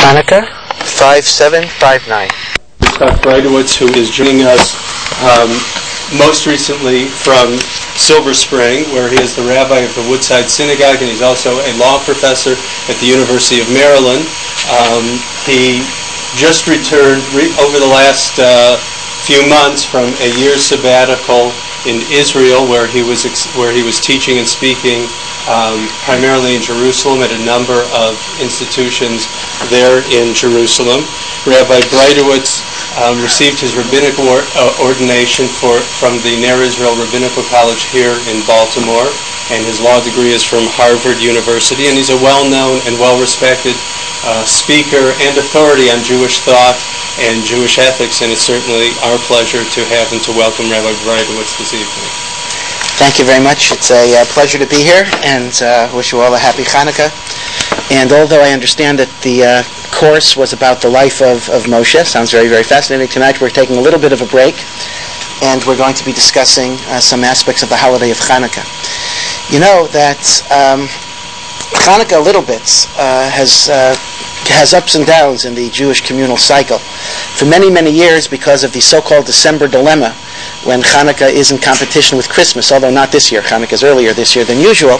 Hanukkah 5759. Scott Breidowitz, who is joining us most recently from Silver Spring, where he is the rabbi of the Woodside Synagogue, and he's also a law professor at the University of Maryland. He just returned over the last few months from a year's sabbatical in Israel, where he was teaching and speaking primarily in Jerusalem at a number of institutions there in Jerusalem. Rabbi Breidowitz received his rabbinical ordination from the Ner Israel Rabbinical College here in Baltimore, and his law degree is from Harvard University, and he's a well-known and well-respected speaker and authority on Jewish thought and Jewish ethics, and it's certainly our pleasure to have and to welcome Rabbi Breidowitz this evening. Thank you very much. It's a pleasure to be here, and wish you all a happy Hanukkah. And although I understand that the course was about the life of Moshe, sounds very, very fascinating, tonight we're taking a little bit of a break, and we're going to be discussing some aspects of the holiday of Hanukkah. You know that Hanukkah, a little bit, has ups and downs in the Jewish communal cycle. For many, many years, because of the so-called December dilemma, when Hanukkah is in competition with Christmas, although not this year, Hanukkah is earlier this year than usual,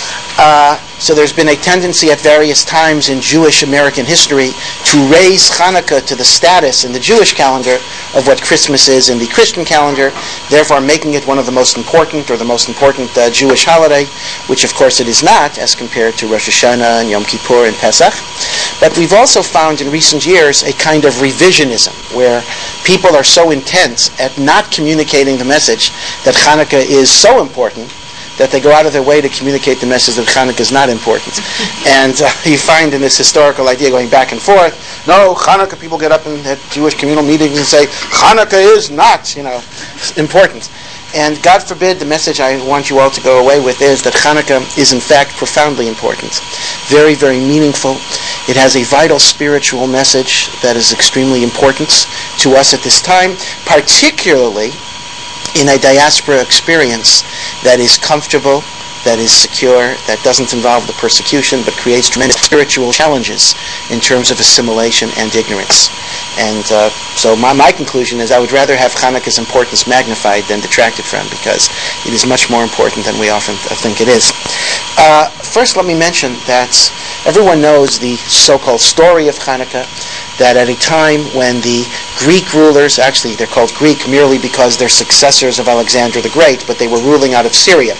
so there's been a tendency at various times in Jewish American history to raise Hanukkah to the status in the Jewish calendar of what Christmas is in the Christian calendar, therefore making it one of the most important, or the most important Jewish holiday, which of course it is not, as compared to Rosh Hashanah and Yom Kippur and Pesach. But we've also found in recent years a kind of revisionism, where people are so intent at not communicating the message that Hanukkah is so important that they go out of their way to communicate the message that Hanukkah is not important. And you find in this historical idea going back and forth, no, Hanukkah, people get up in at Jewish communal meetings and say, Hanukkah is not, important. And God forbid, the message I want you all to go away with is that Hanukkah is in fact profoundly important. Very, very meaningful. It has a vital spiritual message that is extremely important to us at this time, particularly in a diaspora experience that is comfortable, that is secure, that doesn't involve the persecution, but creates tremendous spiritual challenges in terms of assimilation and ignorance. And so my conclusion is I would rather have Hanukkah's importance magnified than detracted from, because it is much more important than we often think it is. First, let me mention that everyone knows the so-called story of Hanukkah, that at a time when the Greek rulers, actually they're called Greek merely because they're successors of Alexander the Great, but they were ruling out of Syria.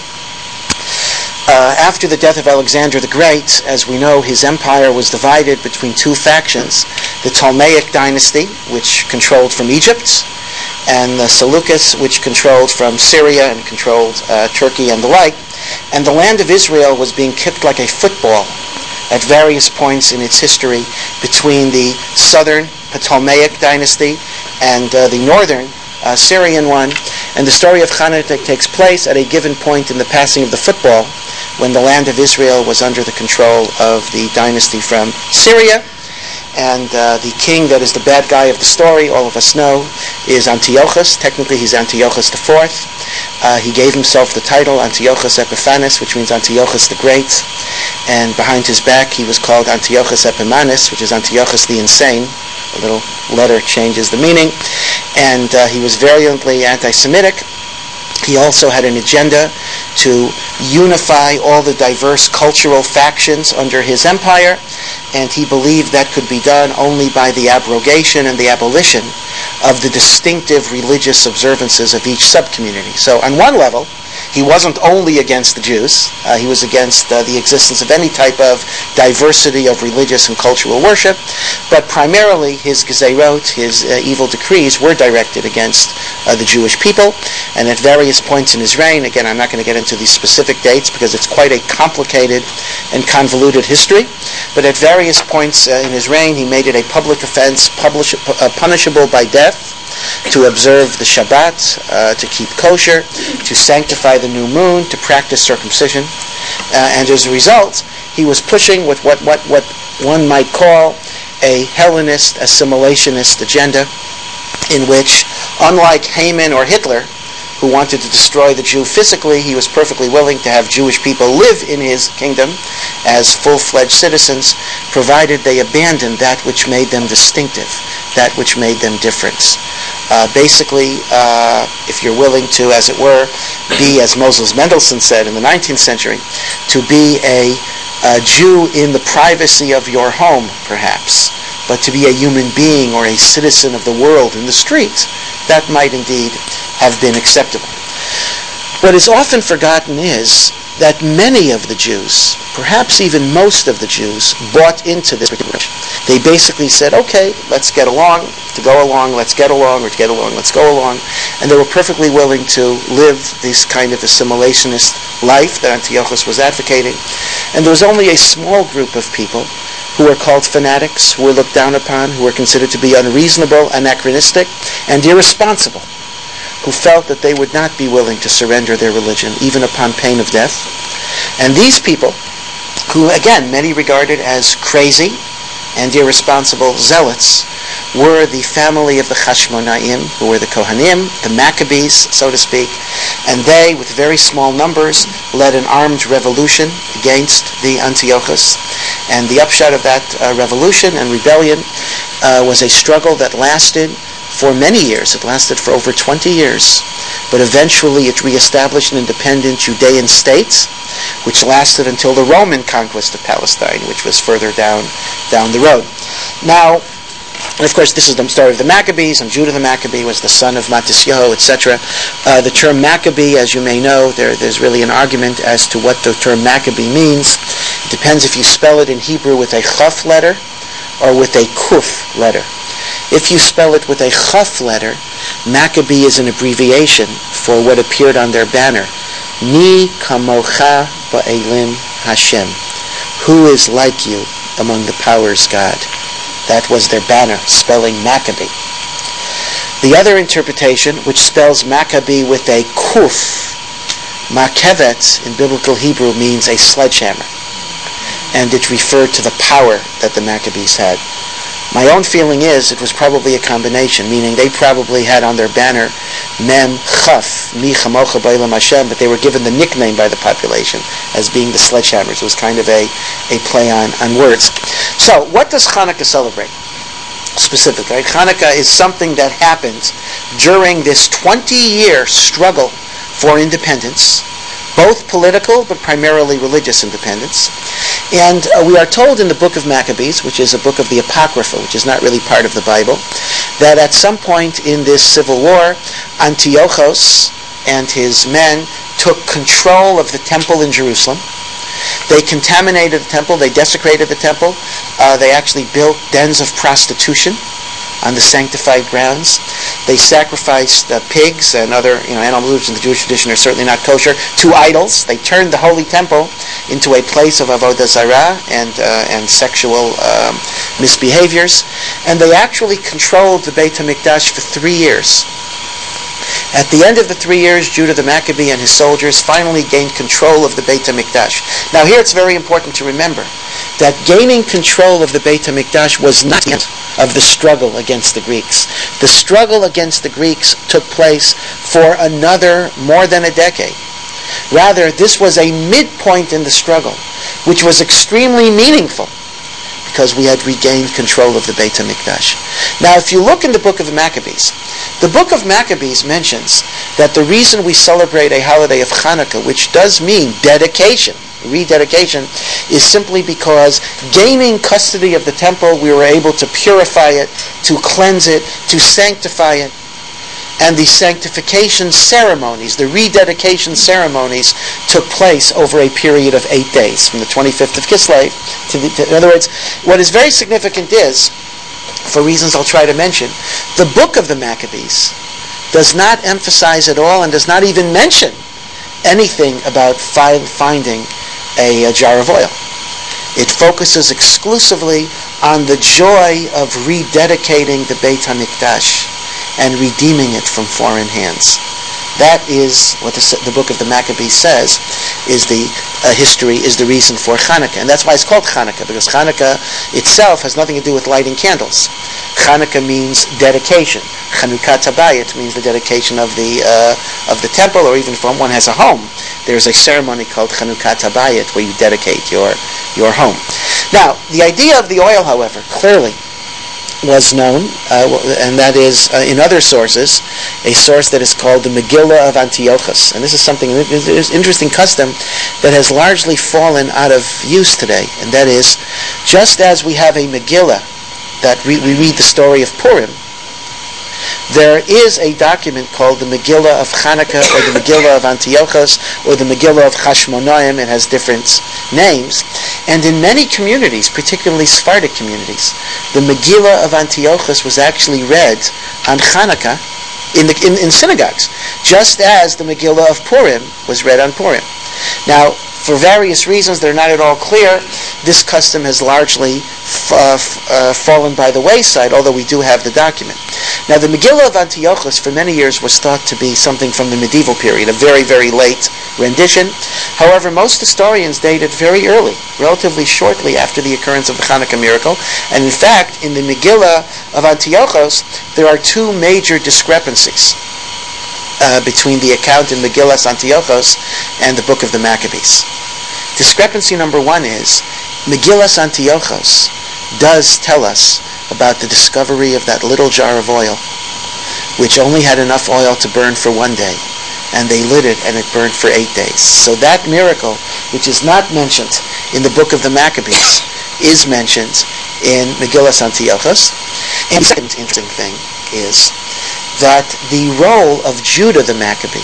After the death of Alexander the Great, as we know, his empire was divided between two factions: the Ptolemaic dynasty, which controlled from Egypt, and the Seleucids, which controlled from Syria and controlled Turkey and the like. And the land of Israel was being kicked like a football at various points in its history between the southern Ptolemaic dynasty and the northern Syrian one. And the story of Hanukkah takes place at a given point in the passing of the football, when the land of Israel was under the control of the dynasty from Syria. And the king that is the bad guy of the story, all of us know, is Antiochus. Technically he's Antiochus IV. He gave himself the title Antiochus Epiphanes, which means Antiochus the Great. And behind his back he was called Antiochus Epimanes, which is Antiochus the Insane. A little letter changes the meaning. And he was virulently anti-Semitic. He also had an agenda to unify all the diverse cultural factions under his empire, and he believed that could be done only by the abrogation and the abolition of the distinctive religious observances of each subcommunity. So on one level, he wasn't only against the Jews, he was against the existence of any type of diversity of religious and cultural worship, but primarily his gezerot, his evil decrees, were directed against the Jewish people. And at various points in his reign, again, I'm not going to get into these specific dates because it's quite a complicated and convoluted history, but at various points in his reign, he made it a public offense, punishable by death, to observe the Shabbat, to keep kosher, to sanctify the new moon, to practice circumcision. And as a result, he was pushing what one might call a Hellenist, assimilationist agenda, in which, unlike Haman or Hitler, who wanted to destroy the Jew physically, he was perfectly willing to have Jewish people live in his kingdom as full-fledged citizens, provided they abandoned that which made them distinctive, that which made them different. Basically, if you're willing to, as it were, be, as Moses Mendelssohn said in the 19th century, to be a Jew in the privacy of your home, perhaps, but to be a human being or a citizen of the world in the street, that might indeed have been acceptable. What is often forgotten is that many of the Jews, perhaps even most of the Jews, bought into this. They basically said, okay, let's get along, to go along, let's get along, or to get along, let's go along. And they were perfectly willing to live this kind of assimilationist life that Antiochus was advocating. And there was only a small group of people who were called fanatics, who were looked down upon, who were considered to be unreasonable, anachronistic, and irresponsible, who felt that they would not be willing to surrender their religion, even upon pain of death. And these people, who again many regarded as crazy and irresponsible zealots, were the family of the Chashmonaim, who were the Kohanim, the Maccabees, so to speak, and they, with very small numbers, led an armed revolution against the Antiochus. And the upshot of that revolution and rebellion was a struggle that lasted for many years. It lasted for over 20 years. But eventually it reestablished an independent Judean state, which lasted until the Roman conquest of Palestine, which was further down the road. Now, and of course, this is the story of the Maccabees, and Judah the Maccabee was the son of Matisyahu, etc. The term Maccabee, as you may know, there's really an argument as to what the term Maccabee means. It depends if you spell it in Hebrew with a chaf letter or with a kuf letter. If you spell it with a chaf letter, Maccabee is an abbreviation for what appeared on their banner. Ni kamocha ba'elim Hashem. Who is like you among the powers, God? That was their banner, spelling Maccabee. The other interpretation, which spells Maccabee with a kuf, Makevet in biblical Hebrew means a sledgehammer, and it referred to the power that the Maccabees had. My own feeling is it was probably a combination, meaning they probably had on their banner Mem Chaf, Mi Chamocha Ba'elam Hashem, but they were given the nickname by the population as being the sledgehammers. It was kind of a play on words. So, what does Hanukkah celebrate specifically? Hanukkah is something that happened during this 20-year struggle for independence, both political but primarily religious independence. And we are told in the book of Maccabees, which is a book of the Apocrypha, which is not really part of the Bible, that at some point in this civil war, Antiochus and his men took control of the temple in Jerusalem. They contaminated the temple, they desecrated the temple, they actually built dens of prostitution on the sanctified grounds. They sacrificed pigs and other animals in the Jewish tradition are certainly not kosher to idols. They turned the holy temple into a place of avodah zarah and sexual misbehaviors. And they actually controlled the Beit HaMikdash for 3 years. At the end of the 3 years, Judah the Maccabee and his soldiers finally gained control of the Beit HaMikdash. Now here it's very important to remember that gaining control of the Beit HaMikdash was not the end of the struggle against the Greeks. The struggle against the Greeks took place for another more than a decade. Rather, this was a midpoint in the struggle, which was extremely meaningful, because we had regained control of the Beit HaMikdash. Now, if you look in the book of the book of Maccabees mentions that the reason we celebrate a holiday of Hanukkah, which does mean dedication, rededication, is simply because gaining custody of the temple, we were able to purify it, to cleanse it, to sanctify it. And the sanctification ceremonies, the rededication ceremonies, took place over a period of 8 days, from the 25th of Kislev in other words, what is very significant is, for reasons I'll try to mention, the book of the Maccabees does not emphasize at all and does not even mention anything about finding a jar of oil. It focuses exclusively on the joy of rededicating the Beit HaMikdash and redeeming it from foreign hands. That is what the book of the Maccabees says is the history, is the reason for Hanukkah. And that's why it's called Hanukkah, because Hanukkah itself has nothing to do with lighting candles. Hanukkah means dedication. Chanukah Tabayit means the dedication of the temple, or even if one has a home, there's a ceremony called Chanukah Tabayit where you dedicate your home. Now, the idea of the oil, however, clearly was known, and that is, in other sources, a source that is called the Megillah of Antiochus. And this is something, there's an interesting custom that has largely fallen out of use today. And that is, just as we have a Megillah that we read the story of Purim, there is a document called the Megillah of Hanukkah, or the Megillah of Antiochus, or the Megillah of Hashmonaim. It has different names. And in many communities, particularly Sephardic communities, the Megillah of Antiochus was actually read on Hanukkah in synagogues, just as the Megillah of Purim was read on Purim. Now, for various reasons that are not at all clear, this custom has largely fallen by the wayside, although we do have the document. Now, the Megillah of Antiochus for many years was thought to be something from the medieval period, a very, very late rendition. However, most historians date it very early, relatively shortly after the occurrence of the Hanukkah miracle. And in fact, in the Megillah of Antiochus, there are two major discrepancies between the account in Megillas Antiochus and the book of the Maccabees. Discrepancy number one is, Megillas Antiochus does tell us about the discovery of that little jar of oil, which only had enough oil to burn for one day, and they lit it and it burned for 8 days. So that miracle, which is not mentioned in the book of the Maccabees, is mentioned in Megillas Antiochus. And the second interesting thing is that the role of Judah the Maccabee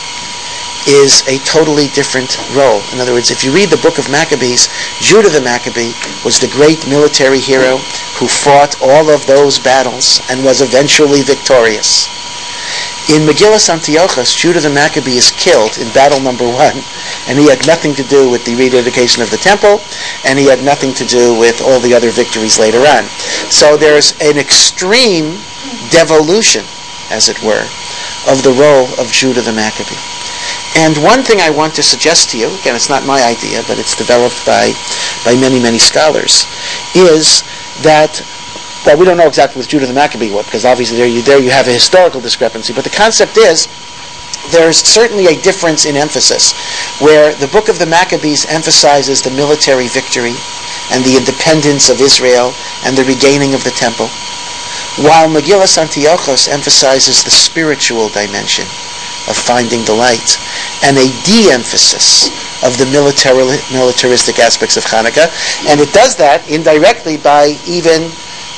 is a totally different role. In other words, if you read the book of Maccabees, Judah the Maccabee was the great military hero who fought all of those battles and was eventually victorious. In Megillas Antiochus, Judah the Maccabee is killed in battle number 1, and he had nothing to do with the rededication of the temple, and he had nothing to do with all the other victories later on. So there's an extreme devolution, as it were, of the role of Judah the Maccabee. And one thing I want to suggest to you, again, it's not my idea, but it's developed by many, many scholars, is that, well, we don't know exactly with Judah the Maccabee what, because obviously there you have a historical discrepancy, but the concept is, there's certainly a difference in emphasis, where the book of the Maccabees emphasizes the military victory and the independence of Israel and the regaining of the temple, while Megillas Antiochus emphasizes the spiritual dimension of finding the light and a de-emphasis of the militaristic aspects of Hanukkah. And it does that indirectly by even,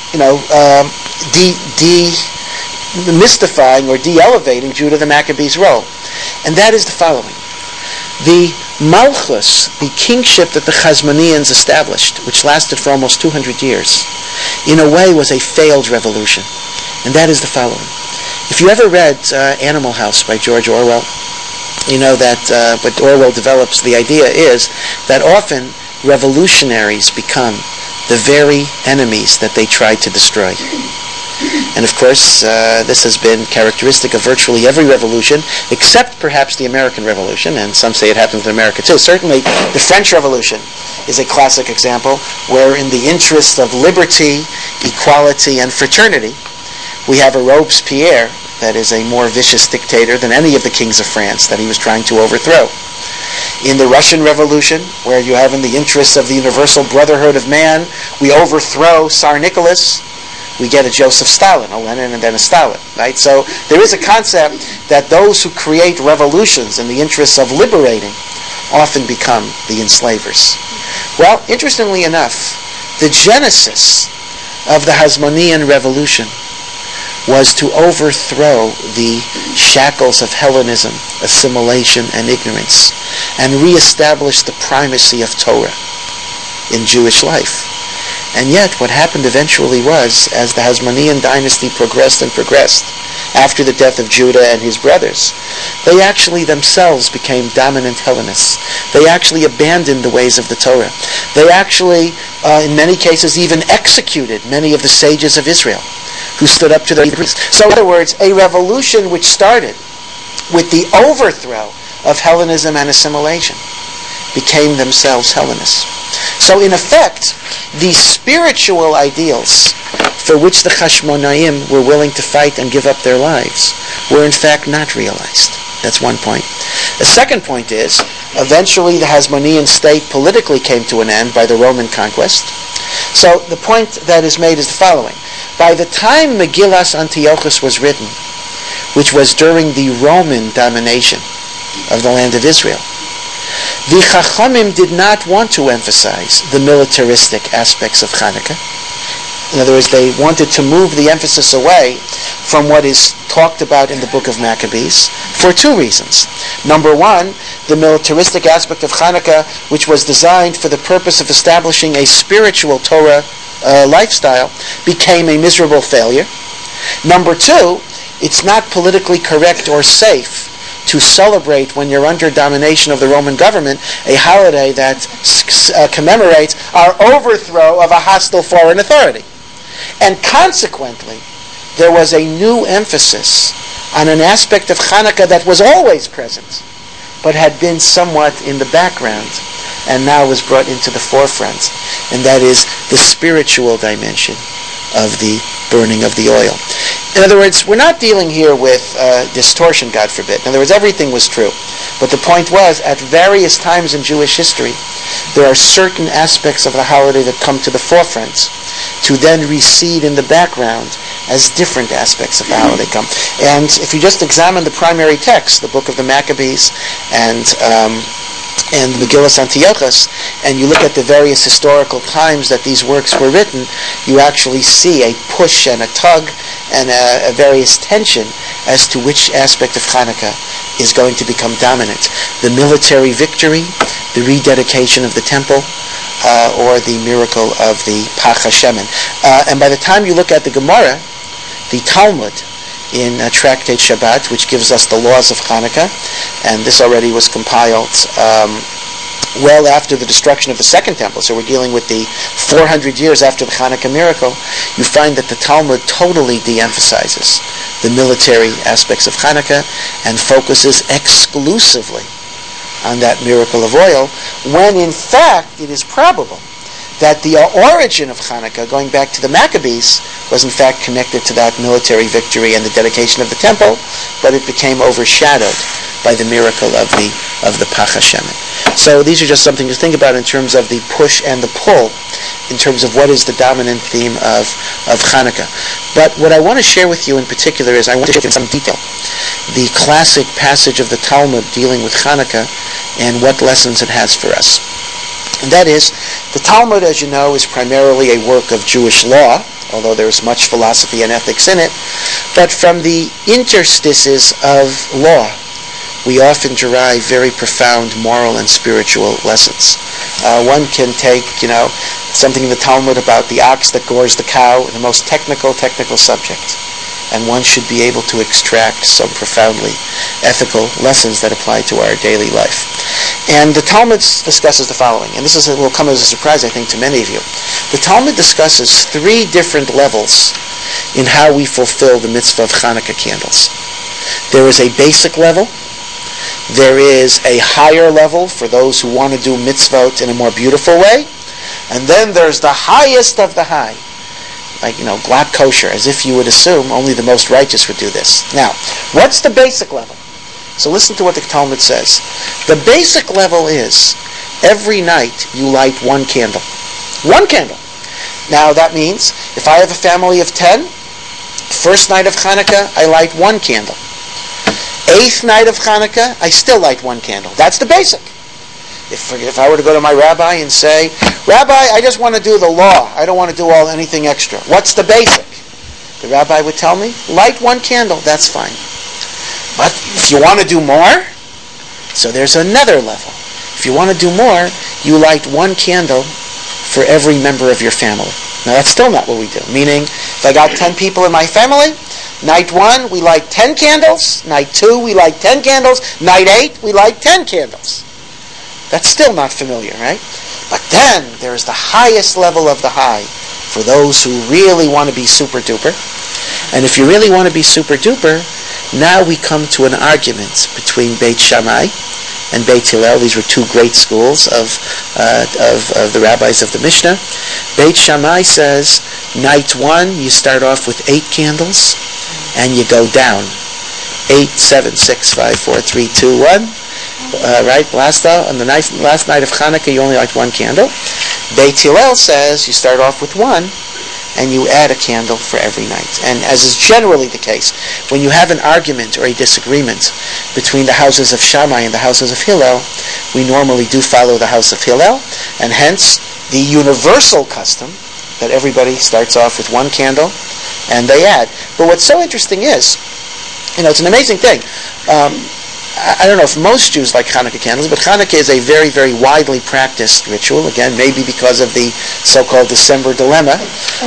demystifying or de-elevating Judah the Maccabee's role. And that is the following. The Malchus, the kingship that the Chazmonians established, which lasted for almost 200 years, in a way was a failed revolution. And that is the following. If you ever read Animal House by George Orwell, you know that what Orwell develops, the idea is that often revolutionaries become the very enemies that they tried to destroy. And of course, this has been characteristic of virtually every revolution, except perhaps the American Revolution, and some say it happens in America too. Certainly, the French Revolution is a classic example, where in the interest of liberty, equality, and fraternity, we have a Robespierre that is a more vicious dictator than any of the kings of France that he was trying to overthrow. In the Russian Revolution, where you have in the interests of the universal brotherhood of man, we overthrow Tsar Nicholas, we get a Joseph Stalin, a Lenin, and then a Stalin, right? So there is a concept that those who create revolutions in the interests of liberating often become the enslavers. Well, interestingly enough, the genesis of the Hasmonean Revolution was to overthrow the shackles of Hellenism, assimilation, and ignorance, and reestablish the primacy of Torah in Jewish life. And yet, what happened eventually was, as the Hasmonean dynasty progressed and progressed, after the death of Judah and his brothers, they actually themselves became dominant Hellenists. They actually abandoned the ways of the Torah. They actually, in many cases, even executed many of the sages of Israel, who stood up to their priests. So in other words, a revolution which started with the overthrow of Hellenism and assimilation, became themselves Hellenists. So in effect, the spiritual ideals for which the Chashmonaim were willing to fight and give up their lives were in fact not realized. That's one point. The second point is, eventually the Hasmonean state politically came to an end by the Roman conquest. So the point that is made is the following. By the time Megillas Antiochus was written, which was during the Roman domination of the land of Israel, the Chachamim did not want to emphasize the militaristic aspects of Hanukkah. In other words, they wanted to move the emphasis away from what is talked about in the book of Maccabees for two reasons. Number one, the militaristic aspect of Hanukkah, which was designed for the purpose of establishing a spiritual Torah lifestyle, became a miserable failure. Number two, it's not politically correct or safe to celebrate, when you're under domination of the Roman government, a holiday that commemorates our overthrow of a hostile foreign authority. And consequently, there was a new emphasis on an aspect of Hanukkah that was always present, but had been somewhat in the background, and now was brought into the forefront, and that is the spiritual dimension of the burning of the oil. In other words, we're not dealing here with distortion, God forbid. In other words, everything was true. But the point was, at various times in Jewish history, there are certain aspects of the holiday that come to the forefront to then recede in the background as different aspects of the holiday come. And if you just examine the primary text, the book of the Maccabees and Megillas Antiochus, and you look at the various historical times that these works were written, you actually see a push and a tug and a various tension as to which aspect of Hanukkah is going to become dominant. The military victory, the rededication of the temple, or the miracle of the Pach HaShemen. And by the time you look at the Gemara, the Talmud, in Tractate Shabbat, which gives us the laws of Hanukkah, and this already was compiled well after the destruction of the Second Temple, so we're dealing with the 400 years after the Hanukkah miracle, you find that the Talmud totally de-emphasizes the military aspects of Hanukkah and focuses exclusively on that miracle of oil, when in fact it is probable that the origin of Hanukkah, going back to the Maccabees, was in fact connected to that military victory and the dedication of the temple, but it became overshadowed by the miracle of the Pach HaShemen. So these are just something to think about in terms of the push and the pull, in terms of what is the dominant theme of Hanukkah. But what I want to share with you in particular is, I want to share in some detail the classic passage of the Talmud dealing with Hanukkah and what lessons it has for us. And that is, the Talmud, as you know, is primarily a work of Jewish law, although there is much philosophy and ethics in it. But from the interstices of law, we often derive very profound moral and spiritual lessons. One can take, something in the Talmud about the ox that gores the cow, the most technical subject. And one should be able to extract some profoundly ethical lessons that apply to our daily life. And the Talmud discusses the following, and this will come as a surprise, I think, to many of you. The Talmud discusses 3 different levels in how we fulfill the mitzvah of Hanukkah candles. There is a basic level. There is a higher level for those who want to do mitzvot in a more beautiful way. And then there's the highest of the high. Like, glatt kosher, as if you would assume only the most righteous would do this. Now, what's the basic level? So listen to what the Talmud says. The basic level is, every night you light 1 candle. 1 candle. Now, that means, if I have a family of 10, first night of Hanukkah, I light 1 candle. 8th night of Hanukkah, I still light 1 candle. That's the basic. If I were to go to my rabbi and say, Rabbi, I just want to do the law. I don't want to do anything extra. What's the basic? The rabbi would tell me, light 1 candle. That's fine. But if you want to do more, so there's another level. If you want to do more, you light 1 candle for every member of your family. Now that's still not what we do. Meaning, if I got 10 people in my family, night 1, we light 10 candles. Night 2, we light 10 candles. Night 8, we light 10 candles. That's still not familiar, right? But then there's the highest level of the high for those who really want to be super duper. And if you really want to be super duper, Now we come to an argument between Beit Shammai and Beit Hillel. These were two great schools of the rabbis of the Mishnah. Beit Shammai says, night one, you start off with 8 candles, and you go down. 8, 7, 6, 5, 4, 3, 2, 1. Right? On the last night of Hanukkah, you only light 1 candle. Beit Hillel says you start off with 1, and you add a candle for every night. And as is generally the case, when you have an argument or a disagreement between the houses of Shammai and the houses of Hillel, we normally do follow the house of Hillel, and hence the universal custom that everybody starts off with 1 candle and they add. But what's so interesting is, it's an amazing thing. I don't know if most Jews like Hanukkah candles, but Hanukkah is a very, very widely practiced ritual. Again, maybe because of the so-called December dilemma.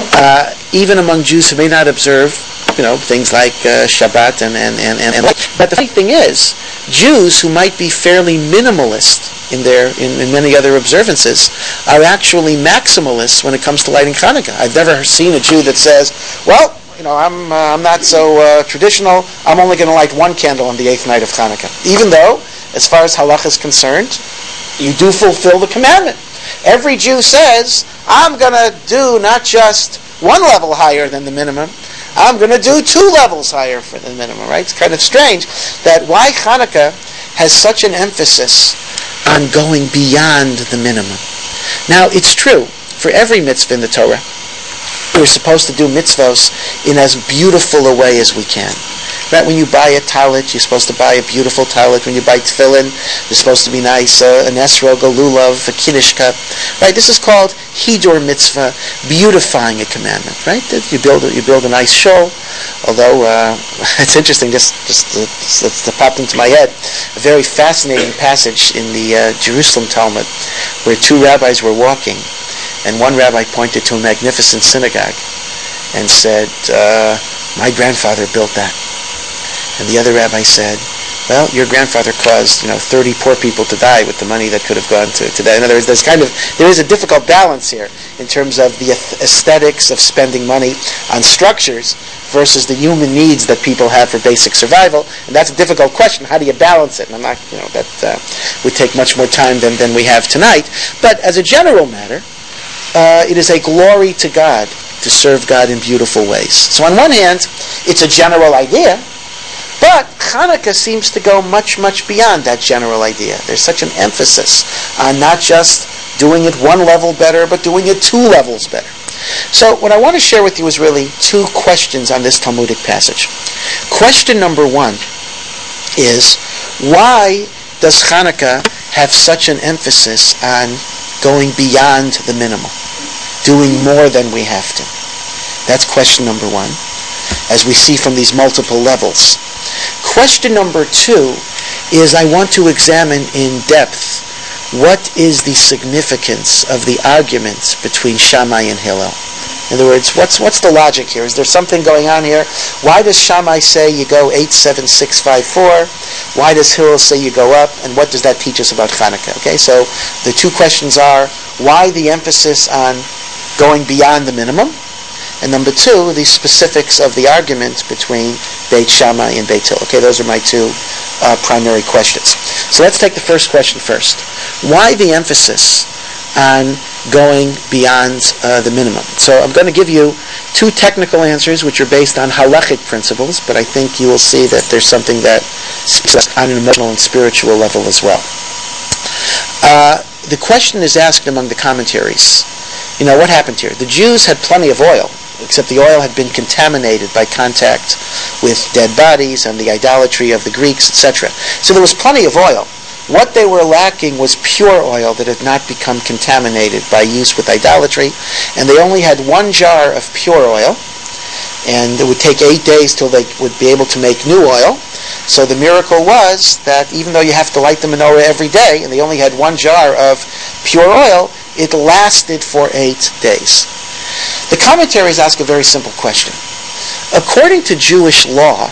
Even among Jews who may not observe, things like Shabbat and. But the funny thing is, Jews who might be fairly minimalist in many other observances are actually maximalists when it comes to lighting Hanukkah. I've never seen a Jew that says, well, I'm not so traditional. I'm only going to light 1 candle on the 8th night of Hanukkah. Even though, as far as halacha is concerned, you do fulfill the commandment. Every Jew says, I'm going to do not just 1 level higher than the minimum, I'm going to do 2 levels higher for the minimum, right? It's kind of strange that why Hanukkah has such an emphasis on going beyond the minimum. Now, it's true, for every mitzvah in the Torah, we're supposed to do mitzvahs in as beautiful a way as we can. Right? When you buy a talit, you're supposed to buy a beautiful talit. When you buy tefillin, they're supposed to be nice. An esrog, a lulav, a kiddush cup. Right? This is called hidur mitzvah, beautifying a commandment. Right? You build a nice shul. Although it's interesting, just popped into my head, a very fascinating passage in the Jerusalem Talmud, where 2 rabbis were walking. And one rabbi pointed to a magnificent synagogue and said, my grandfather built that. And the other rabbi said, well, your grandfather caused 30 poor people to die with the money that could have gone to that. In other words, there is a difficult balance here in terms of the aesthetics of spending money on structures versus the human needs that people have for basic survival. And that's a difficult question. How do you balance it? And I'm not, that would take much more time than we have tonight. But as a general matter, it is a glory to God to serve God in beautiful ways. So on one hand, it's a general idea, but Hanukkah seems to go much, much beyond that general idea. There's such an emphasis on not just doing it 1 level better, but doing it 2 levels better. So what I want to share with you is really 2 questions on this Talmudic passage. Question number 1 is, why does Hanukkah have such an emphasis on going beyond the minimum, doing more than we have to? That's question number 1, as we see from these multiple levels. Question number 2 is, I want to examine in depth what is the significance of the arguments between Shammai and Hillel. In other words, what's the logic here? Is there something going on here? Why does Shammai say you go 8, 7, 6, 5, 4? Why does Hillel say you go up? And what does that teach us about Hanukkah? Okay, so the 2 questions are, why the emphasis on going beyond the minimum? And number 2, the specifics of the argument between Beit Shammai and Beit Hillel. Okay, those are my 2 primary questions. So let's take the first question first. Why the emphasis on going beyond the minimum? So I'm going to give you 2 technical answers which are based on halachic principles, but I think you will see that there's something that speaks on an emotional and spiritual level as well. The question is asked among the commentaries. What happened here? The Jews had plenty of oil, except the oil had been contaminated by contact with dead bodies and the idolatry of the Greeks, etc. So there was plenty of oil. What they were lacking was pure oil that had not become contaminated by use with idolatry, and they only had 1 jar of pure oil, and it would take 8 days till they would be able to make new oil. So the miracle was that even though you have to light the menorah every day, and they only had 1 jar of pure oil, it lasted for 8 days. The commentaries ask a very simple question. According to Jewish law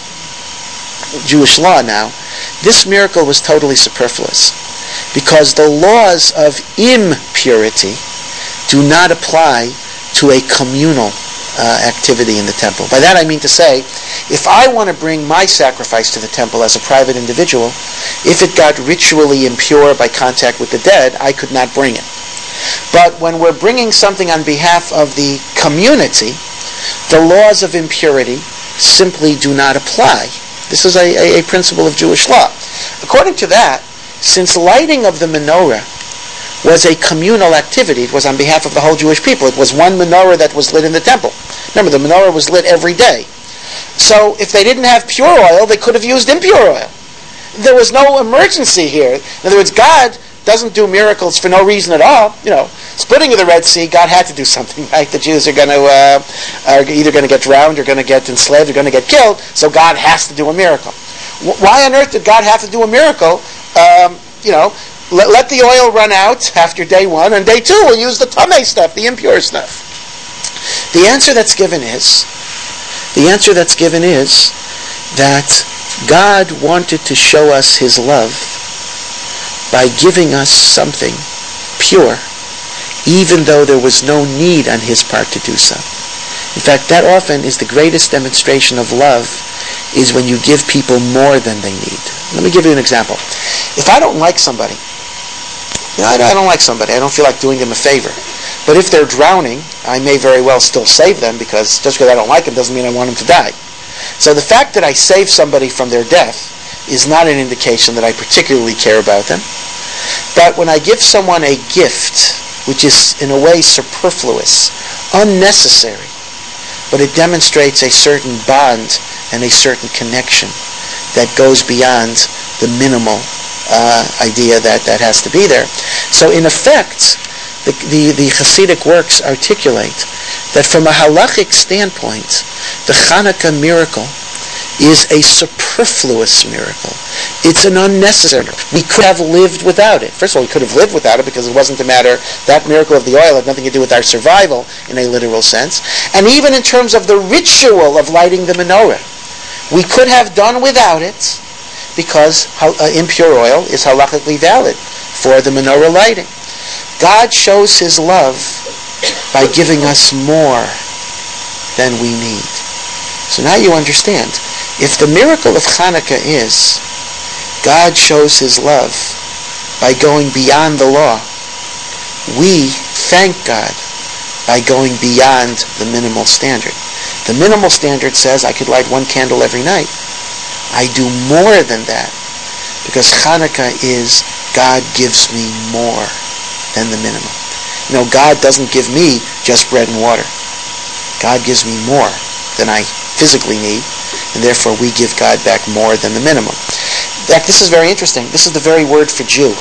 now, this miracle was totally superfluous, because the laws of impurity do not apply to a communal activity in the temple. By that I mean to say, if I want to bring my sacrifice to the temple as a private individual, if it got ritually impure by contact with the dead, I could not bring it. But when we're bringing something on behalf of the community, the laws of impurity simply do not apply. This is a principle of Jewish law. According to that, since lighting of the menorah was a communal activity, it was on behalf of the whole Jewish people. It was one menorah that was lit in the temple. Remember, the menorah was lit every day. So if they didn't have pure oil, they could have used impure oil. There was no emergency here. In other words, God doesn't do miracles for no reason at all. Splitting of the Red Sea, God had to do something, right? The Jews are either going to get drowned, or going to get enslaved, or going to get killed, so God has to do a miracle. Why on earth did God have to do a miracle? Let the oil run out after day one, and day two we'll use the tameh stuff, the impure stuff. The answer that's given is that God wanted to show us His love by giving us something pure, even though there was no need on His part to do so. In fact, that often is the greatest demonstration of love, is when you give people more than they need. Let me give you an example. If I don't like somebody, I don't like somebody, I don't feel like doing them a favor. But if they're drowning, I may very well still save them, because just because I don't like them doesn't mean I want them to die. So the fact that I save somebody from their death is not an indication that I particularly care about them. But when I give someone a gift, which is in a way superfluous, unnecessary, but it demonstrates a certain bond and a certain connection that goes beyond the minimal idea that has to be there. So in effect, the Hasidic works articulate that from a halachic standpoint, the Hanukkah miracle is a superfluous miracle. It's an unnecessary miracle. We could have lived without it. First of all, we could have lived without it because it wasn't a matter, that miracle of the oil had nothing to do with our survival in a literal sense. And even in terms of the ritual of lighting the menorah, we could have done without it because impure oil is halachically valid for the menorah lighting. God shows His love by giving us more than we need. So now you understand. If the miracle of Hanukkah is God shows His love by going beyond the law, we thank God by going beyond the minimal standard. The minimal standard says I could light one candle every night. I do more than that because Hanukkah is God gives me more than the minimum. God doesn't give me just bread and water. God gives me more than I physically need, and therefore we give God back more than the minimum. In fact, this is very interesting. This is the very word for Jew.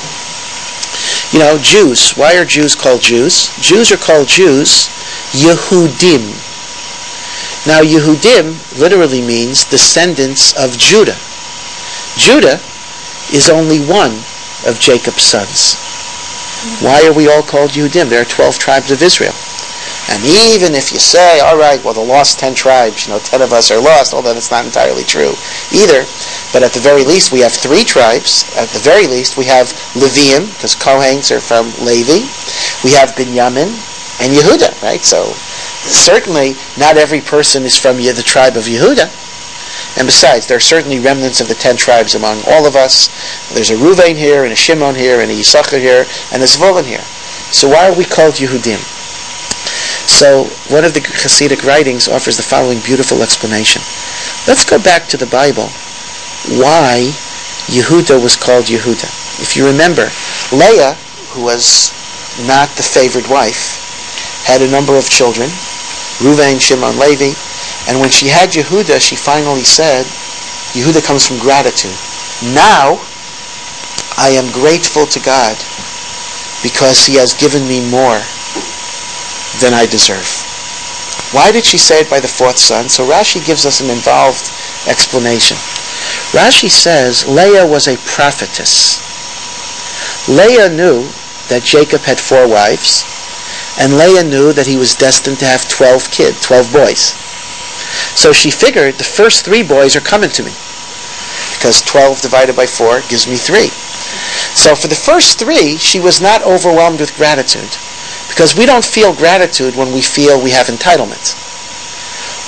Jews. Why are Jews called Jews? Jews are called Jews, Yehudim. Now, Yehudim literally means descendants of Judah. Judah is only one of Jacob's sons. Why are we all called Yehudim? There are 12 tribes of Israel. And even if you say, all right, well, the lost 10 tribes, 10 of us are lost, although that's not entirely true either. But at the very least, we have 3 tribes. At the very least, we have Leviim, because Kohens are from Levi. We have Binyamin and Yehuda, right? So certainly not every person is from the tribe of Yehuda. And besides, there are certainly remnants of the 10 tribes among all of us. There's a Reuven here, and a Shimon here, and a Yisachar here, and a Zvulun here. So why are we called Yehudim? So one of the Hasidic writings offers the following beautiful explanation. Let's go back to the Bible. Why Yehuda was called Yehuda. If you remember, Leah, who was not the favored wife, had a number of children, Reuven, Shimon, Levi, and when she had Yehuda, she finally said, Yehuda comes from gratitude. Now, I am grateful to God because He has given me more than I deserve. Why did she say it by the 4th son? So Rashi gives us an involved explanation. Rashi says Leah was a prophetess. Leah knew that Jacob had 4 wives, and Leah knew that he was destined to have 12 boys. So she figured the first 3 boys are coming to me, because 12 divided by 4 gives me 3. So for the first 3, she was not overwhelmed with gratitude, because we don't feel gratitude when we feel we have entitlement.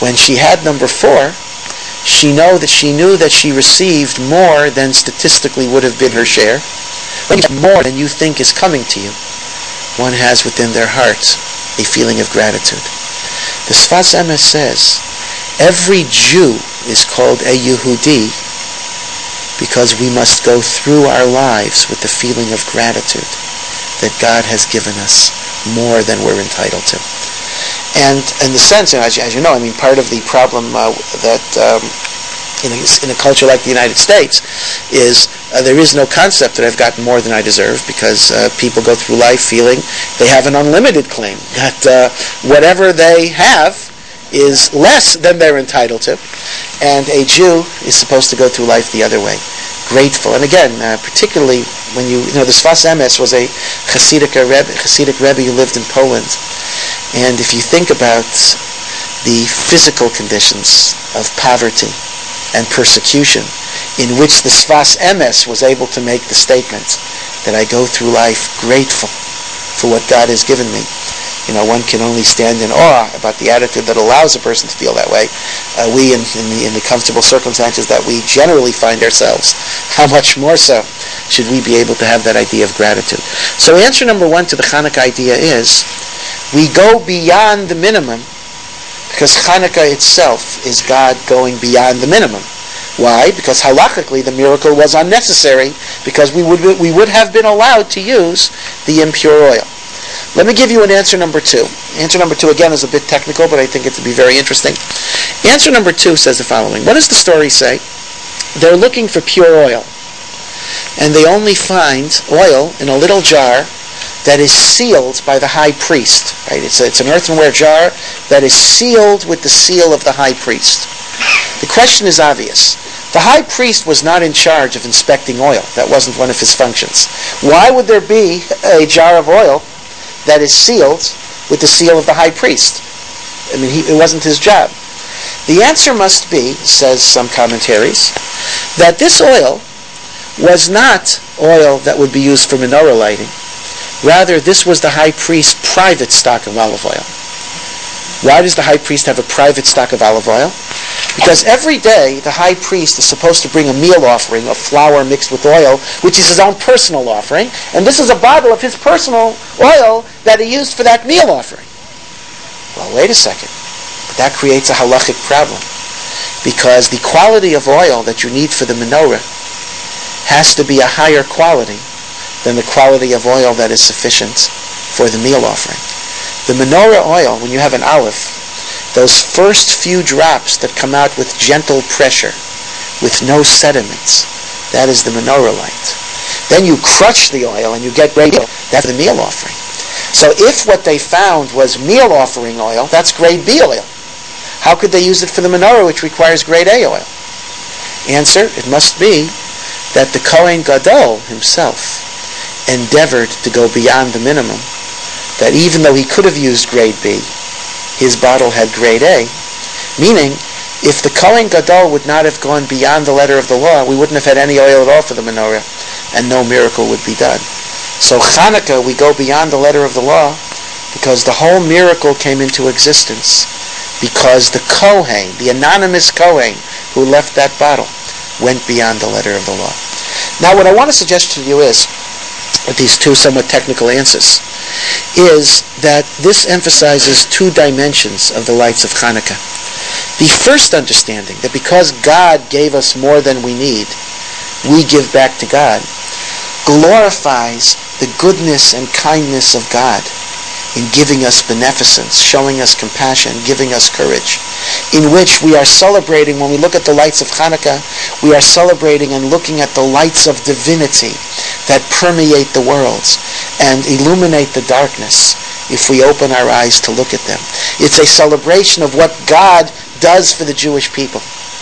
When she had number 4, she knew that she received more than statistically would have been her share. When you get more than you think is coming to you, one has within their heart a feeling of gratitude. The Sfas Emes says, every Jew is called a Yehudi because we must go through our lives with the feeling of gratitude that God has given us more than we're entitled to. And in the sense, as you know, part of the problem that in a culture like the United States is there is no concept that I've gotten more than I deserve, because people go through life feeling they have an unlimited claim, that whatever they have is less than they're entitled to. And a Jew is supposed to go through life the other way, grateful. And again, particularly when the Sfas Emes was a Hasidic Rebbe who lived in Poland. And if you think about the physical conditions of poverty and persecution in which the Sfas Emes was able to make the statement that I go through life grateful for what God has given me, one can only stand in awe about the attitude that allows a person to feel that way. We, in the comfortable circumstances that we generally find ourselves, how much more so should we be able to have that idea of gratitude? So answer number 1 to the Hanukkah idea is, we go beyond the minimum because Hanukkah itself is God going beyond the minimum. Why? Because halachically the miracle was unnecessary, because we would have been allowed to use the impure oil. Let me give you an answer number 2. Answer number 2 again is a bit technical, but I think it to be very interesting. Answer number 2 says the following. What does the story say? They're looking for pure oil, and they only find oil in a little jar that is sealed by the high priest. Right? It's an earthenware jar that is sealed with the seal of the high priest. The question is obvious. The high priest was not in charge of inspecting oil. That wasn't one of his functions. Why would there be a jar of oil that is sealed with the seal of the high priest? It wasn't his job. The answer must be, says some commentaries, that this oil was not oil that would be used for menorah lighting. Rather, this was the high priest's private stock of olive oil. Why does the high priest have a private stock of olive oil? Because every day the high priest is supposed to bring a meal offering of flour mixed with oil, which is his own personal offering, and this is a bottle of his personal oil that he used for that meal offering. Well, wait a second. But that creates a halachic problem, because the quality of oil that you need for the menorah has to be a higher quality than the quality of oil that is sufficient for the meal offering. The menorah oil, when you have an olive, those first few drops that come out with gentle pressure, with no sediments, that is the menorah light. Then you crush the oil and you get grade oil. That's the meal offering. So if what they found was meal offering oil, that's grade B oil. How could they use it for the menorah, which requires grade A oil? Answer, it must be that the Kohen Gadol himself endeavored to go beyond the minimum, that even though he could have used grade B, his bottle had grade A, meaning if the Kohen Gadol would not have gone beyond the letter of the law, we wouldn't have had any oil at all for the menorah, and no miracle would be done. So Chanukah, we go beyond the letter of the law because the whole miracle came into existence because the Kohen, the anonymous Kohen who left that bottle, went beyond the letter of the law. Now what I want to suggest to you is, with these 2 somewhat technical answers, is that this emphasizes 2 dimensions of the lights of Hanukkah. The first understanding, that because God gave us more than we need, we give back to God, glorifies the goodness and kindness of God in giving us beneficence, showing us compassion, giving us courage, in which we are celebrating. When we look at the lights of Hanukkah, we are celebrating and looking at the lights of divinity that permeate the worlds and illuminate the darkness if we open our eyes to look at them. It's a celebration of what God does for the Jewish people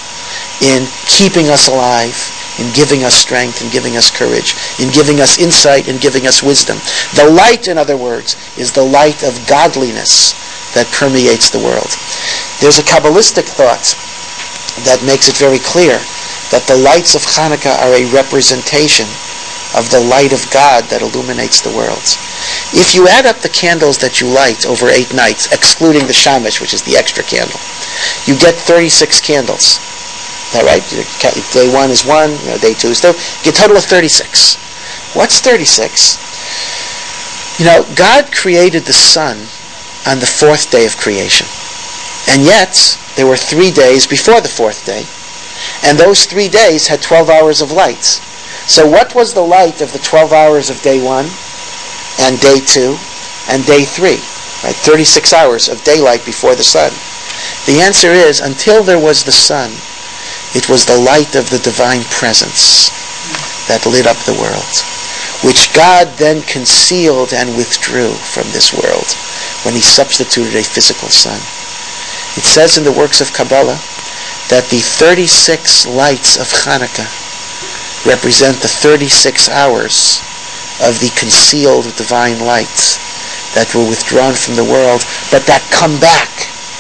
in keeping us alive, in giving us strength, in giving us courage, in giving us insight, in giving us wisdom. The light, in other words, is the light of godliness that permeates the world. There's a Kabbalistic thought that makes it very clear that the lights of Hanukkah are a representation of the light of God that illuminates the worlds. If you add up the candles that you light over 8 nights, excluding the shamash, which is the extra candle, you get 36 candles. Is that right? Day 1 is 1, day 2 is 2. You get a total of 36. What's 36? God created the sun on the 4th day of creation. And yet, there were 3 days before the 4th day. And those 3 days had 12 hours of light. So what was the light of the 12 hours of day 1 and day 2 and day 3? Right? 36 hours of daylight before the sun. The answer is, until there was the sun, it was the light of the divine presence that lit up the world, which God then concealed and withdrew from this world when he substituted a physical sun. It says in the works of Kabbalah that the 36 lights of Hanukkah represent the 36 hours of the concealed divine lights that were withdrawn from the world, but that come back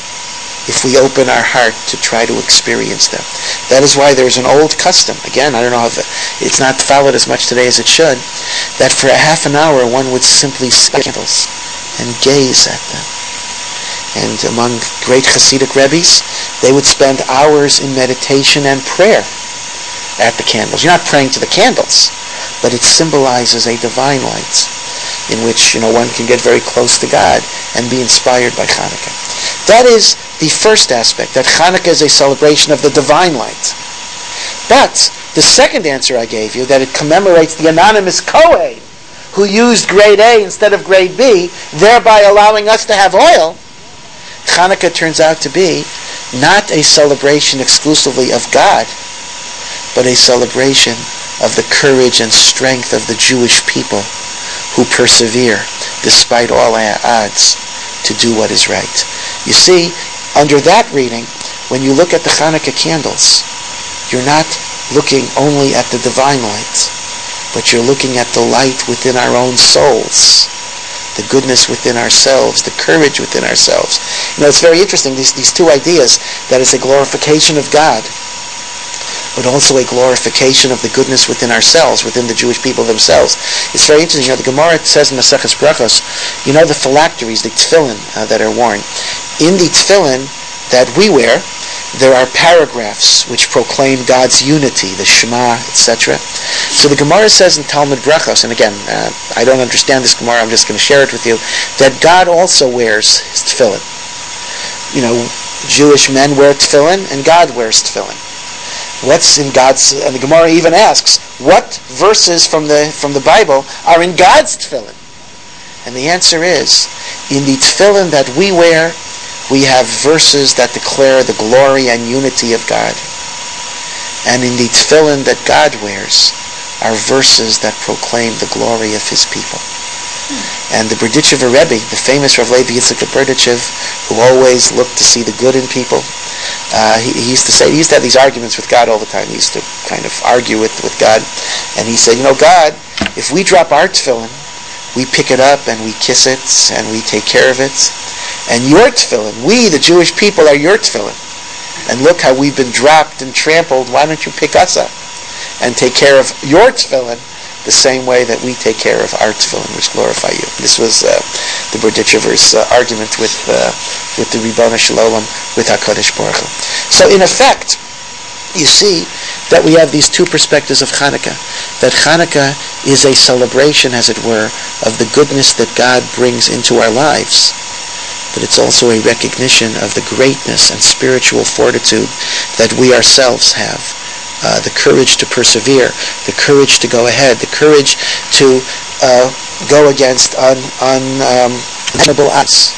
if we open our heart to try to experience them. That is why there's an old custom, again, I don't know if it's not followed as much today as it should, that for a half an hour one would simply sit candles and gaze at them. And among great Hasidic Rebbes, they would spend hours in meditation and prayer at the candles. You're not praying to the candles, but it symbolizes a divine light in which one can get very close to God and be inspired by Hanukkah. That is the first aspect, that Hanukkah is a celebration of the divine light. But the second answer I gave you, that it commemorates the anonymous Kohen who used grade A instead of grade B, thereby allowing us to have oil, Hanukkah turns out to be not a celebration exclusively of God, but a celebration of the courage and strength of the Jewish people who persevere despite all odds to do what is right. You see, under that reading, when you look at the Hanukkah candles, you're not looking only at the divine light, but you're looking at the light within our own souls, the goodness within ourselves, the courage within ourselves. It's very interesting, these two ideas, that it's a glorification of God, but also a glorification of the goodness within ourselves, within the Jewish people themselves. It's very interesting. The Gemara says in Maseches Brachos, the phylacteries, the tefillin that are worn. In the tefillin that we wear, there are paragraphs which proclaim God's unity, the Shema, etc. So the Gemara says in Talmud Brachos, and again, I don't understand this Gemara, I'm just going to share it with you, that God also wears his tefillin. Jewish men wear tefillin, and God wears tefillin. What's in God's, and the Gemara even asks, what verses from the Bible are in God's tefillin? And the answer is, in the tefillin that we wear, we have verses that declare the glory and unity of God. And in the tefillin that God wears are verses that proclaim the glory of his people. And the Berdichever Rebbe, the famous Rav Levi Yitzchak Berdichev, who always looked to see the good in people, he used to have these arguments with God all the time. He used to kind of argue with God. And he said, God, if we drop our tefillin, we pick it up and we kiss it and we take care of it. And your tefillin, we, the Jewish people, are your tefillin. And look how we've been dropped and trampled. Why don't you pick us up and take care of your tefillin the same way that we take care of our tefillin, which glorify you? This was the Berdichever's argument with the Ribono Shel Olam, with HaKadosh Baruch Hu. So in effect, you see that we have these two perspectives of Hanukkah. That Hanukkah is a celebration, as it were, of the goodness that God brings into our lives. But it's also a recognition of the greatness and spiritual fortitude that we ourselves have. The courage to persevere, the courage to go ahead, the courage to go against unimaginable odds,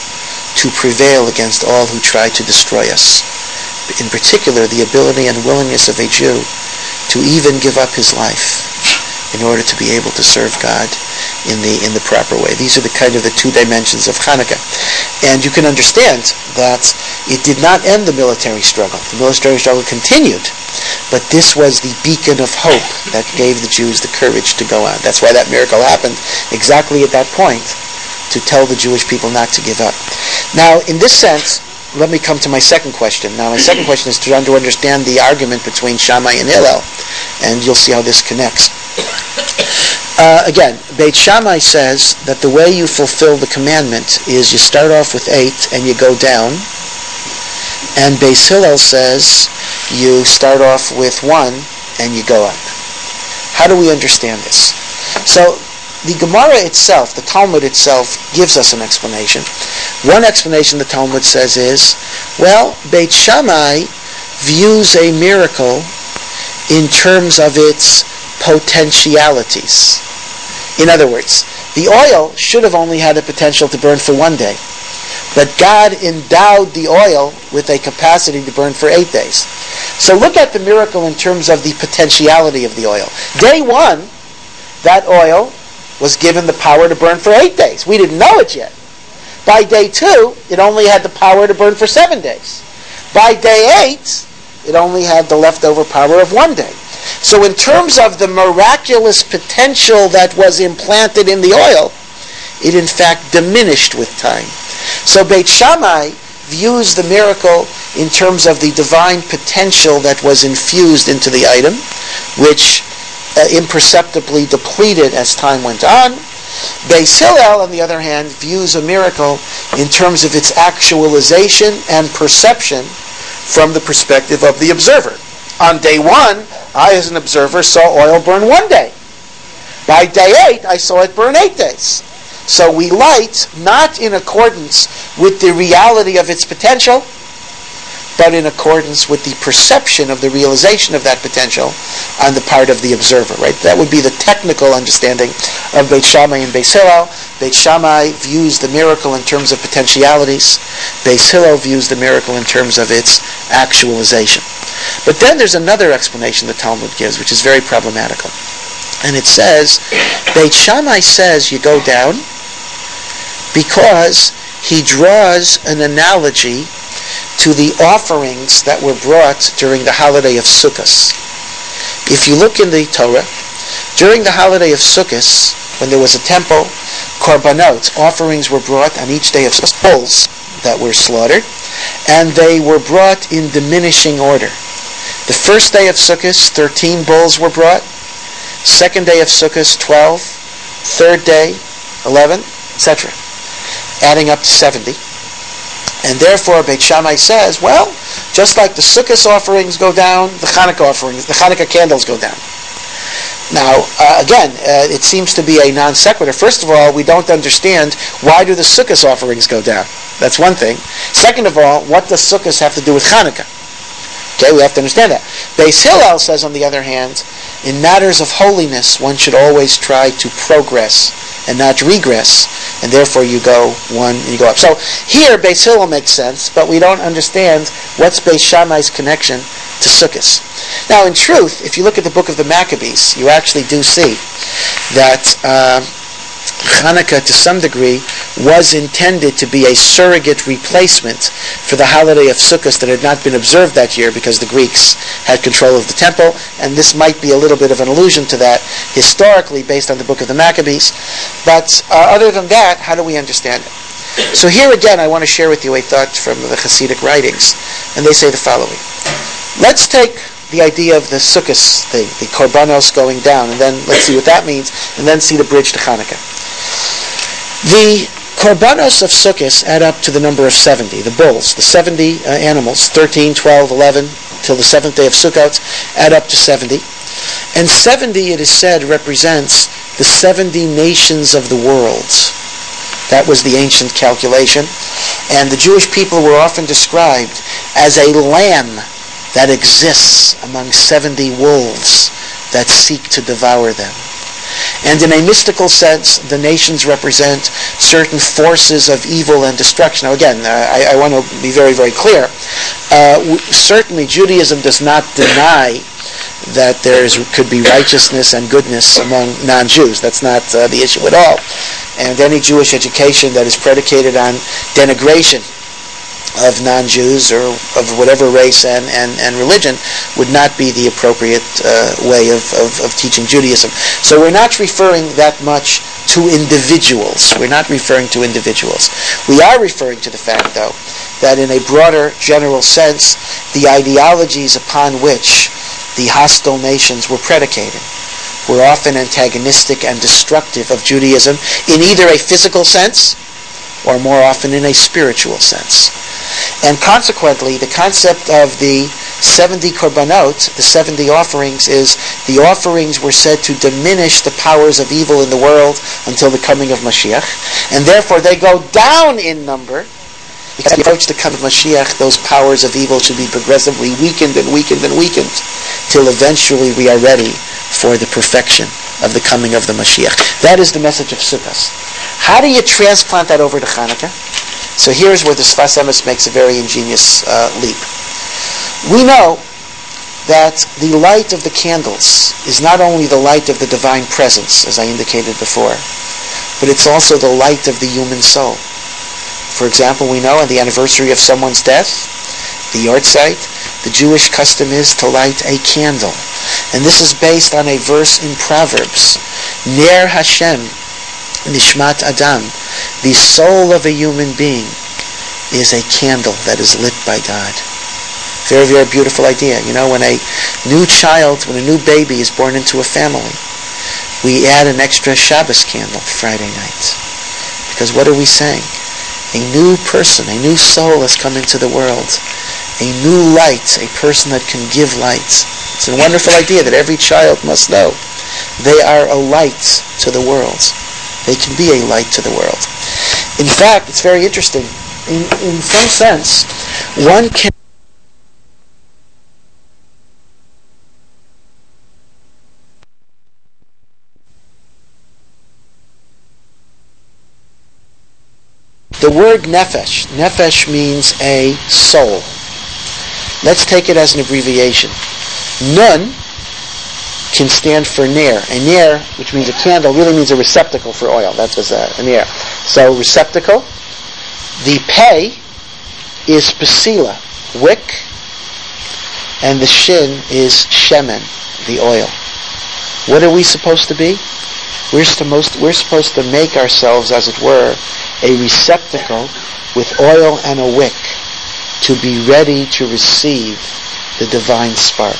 to prevail against all who try to destroy us. In particular, the ability and willingness of a Jew to even give up his life in order to be able to serve God in the proper way. These are the kind of the two dimensions of Hanukkah. And you can understand that it did not end the military struggle. The military struggle continued, but this was the beacon of hope that gave the Jews the courage to go on. That's why that miracle happened exactly at that point, to tell the Jewish people not to give up. Now, in this sense, let me come to my second question. Now, my second question is to understand the argument between Shammai and Hillel, and you'll see how this connects. Again, Beit Shammai says that the way you fulfill the commandment is you start off with 8 and you go down. And Beis Hillel says you start off with 1 and you go up. How do we understand this? So the Gemara itself, the Talmud itself, gives us an explanation. One explanation the Talmud says is, well, Beit Shammai views a miracle in terms of its potentialities. In other words, the oil should have only had the potential to burn for 1 day. But God endowed the oil with a capacity to burn for 8 days. So look at the miracle in terms of the potentiality of the oil. Day 1, that oil was given the power to burn for 8 days. We didn't know it yet. By day 2, it only had the power to burn for 7 days. By day 8, it only had the leftover power of 1 day. So in terms of the miraculous potential that was implanted in the oil, it in fact diminished with time. So Beit Shammai views the miracle in terms of the divine potential that was infused into the item, which imperceptibly depleted as time went on. Beis Hillel, on the other hand, views a miracle in terms of its actualization and perception from the perspective of the observer. On day 1, I as an observer saw oil burn 1 day. By day 8, I saw it burn 8 days. So we light not in accordance with the reality of its potential, but in accordance with the perception of the realization of that potential on the part of the observer, right? That would be the technical understanding of Beit Shammai and Beis Hillel. Beit Shammai views the miracle in terms of potentialities. Beis Hillel views the miracle in terms of its actualization. But then there's another explanation the Talmud gives, which is very problematical. And it says, Beit Shammai says you go down because he draws an analogy to the offerings that were brought during the holiday of Sukkot. If you look in the Torah, during the holiday of Sukkot, when there was a temple, korbanot, offerings were brought on each day of Sukkot, bulls that were slaughtered, and they were brought in diminishing order. The first day of Sukkot, 13 bulls were brought. Second day of Sukkot, 12. Third day, 11, etc. Adding up to 70. And therefore, Beit Shammai says, well, just like the Sukkot offerings go down, the Hanukkah candles go down. Now, again, it seems to be a non sequitur. First of all, we don't understand why do the Sukkot offerings go down. That's one thing. Second of all, what does Sukkot have to do with Hanukkah? Okay, we have to understand that. Beis Hillel says, on the other hand, in matters of holiness, one should always try to progress and not regress, and therefore you go 1 and you go up. So here, Beis Hillel makes sense, but we don't understand what's Beis Shammai's connection to Sukkot. Now, in truth, if you look at the book of the Maccabees, you actually do see that Hanukkah, to some degree, was intended to be a surrogate replacement for the holiday of Sukkot that had not been observed that year because the Greeks had control of the temple, and this might be a little bit of an allusion to that historically based on the book of the Maccabees. But other than that, how do we understand it? So here again, I want to share with you a thought from the Hasidic writings, and they say the following. Let's take the idea of the Sukkot thing, the korbanos going down, and then let's see what that means, and then see the bridge to Hanukkah. The korbanos of Sukkot add up to the number of 70, the bulls, the 70 animals, 13, 12, 11, till the 7th day of Sukkot, add up to 70. And 70, it is said, represents the 70 nations of the world. That was the ancient calculation. And the Jewish people were often described as a lamb that exists among 70 wolves that seek to devour them. And in a mystical sense, the nations represent certain forces of evil and destruction. Now again, I want to be very, very clear. Certainly Judaism does not deny that there could be righteousness and goodness among non-Jews. That's not the issue at all. And any Jewish education that is predicated on denigration of non-Jews or of whatever race and religion would not be the appropriate way of teaching Judaism. So we're not referring that much to individuals. We're not referring to individuals. We are referring to the fact, though, that in a broader general sense, the ideologies upon which the hostile nations were predicated were often antagonistic and destructive of Judaism in either a physical sense or more often in a spiritual sense. And consequently, the concept of the 70 korbanot, the 70 offerings, is the offerings were said to diminish the powers of evil in the world until the coming of Mashiach, and therefore they go down in number. Because as we approach the coming of Mashiach, those powers of evil should be progressively weakened and weakened and weakened, till eventually we are ready for the perfection of the coming of the Mashiach. That is the message of Sukkot. How do you transplant that over to Hanukkah? So here's where the Sfas Emes makes a very ingenious leap. We know that the light of the candles is not only the light of the divine presence, as I indicated before, but it's also the light of the human soul. For example, we know on the anniversary of someone's death, the Yortzeit, the Jewish custom is to light a candle. And this is based on a verse in Proverbs. Ner Hashem, Nishmat Adam, the soul of a human being, is a candle that is lit by God. Very, very beautiful idea. You know, when a new child, when a new baby is born into a family, we add an extra Shabbos candle Friday night. Because what are we saying? A new person, a new soul has come into the world. A new light, a person that can give light. It's a wonderful idea that every child must know. They are a light to the world. They can be a light to the world. In fact, it's very interesting. In some sense, one can... The word nefesh. Nefesh means a soul. Let's take it as an abbreviation. Nun can stand for ner. A ner, which means a candle, really means a receptacle for oil. That's what's a ner. So receptacle. The pei is spacila, wick, and the shin is shemen, the oil. What are we supposed to be? We're supposed to make ourselves, as it were, a receptacle with oil and a wick to be ready to receive the divine spark.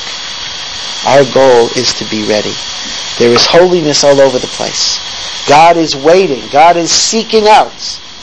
Our goal is to be ready. There is holiness all over the place. God is waiting. God is seeking out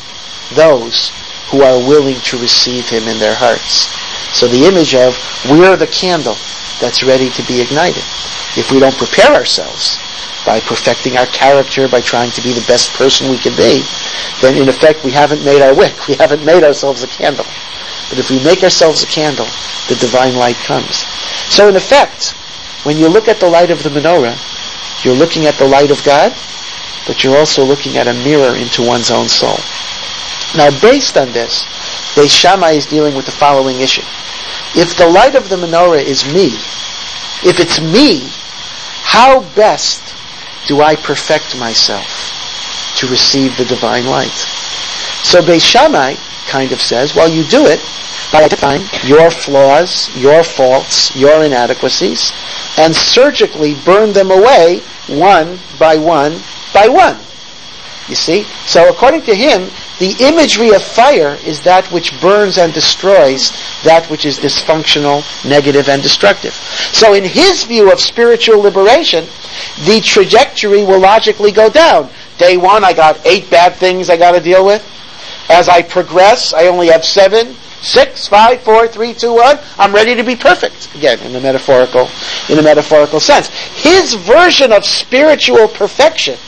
those who are willing to receive Him in their hearts. So the image of we're the candle that's ready to be ignited. If we don't prepare ourselves by perfecting our character, by trying to be the best person we can be, then in effect we haven't made our wick. We haven't made ourselves a candle. But if we make ourselves a candle, the divine light comes. So in effect, when you look at the light of the menorah, you're looking at the light of God, but you're also looking at a mirror into one's own soul. Now, based on this, Beis Shammai is dealing with the following issue. If the light of the menorah is me, if it's me, how best do I perfect myself to receive the divine light? So Beis Shammai kind of says, well, you do it by identifying your flaws, your faults, your inadequacies, and surgically burn them away one by one by one. You see? So according to him, the imagery of fire is that which burns and destroys that which is dysfunctional, negative, and destructive. So in his view of spiritual liberation, the trajectory will logically go down. Day 1, I got 8 bad things I got to deal with. As I progress, I only have 7, 6, 5, 4, 3, 2, 1. I'm ready to be perfect. Again, in a metaphorical sense. His version of spiritual perfection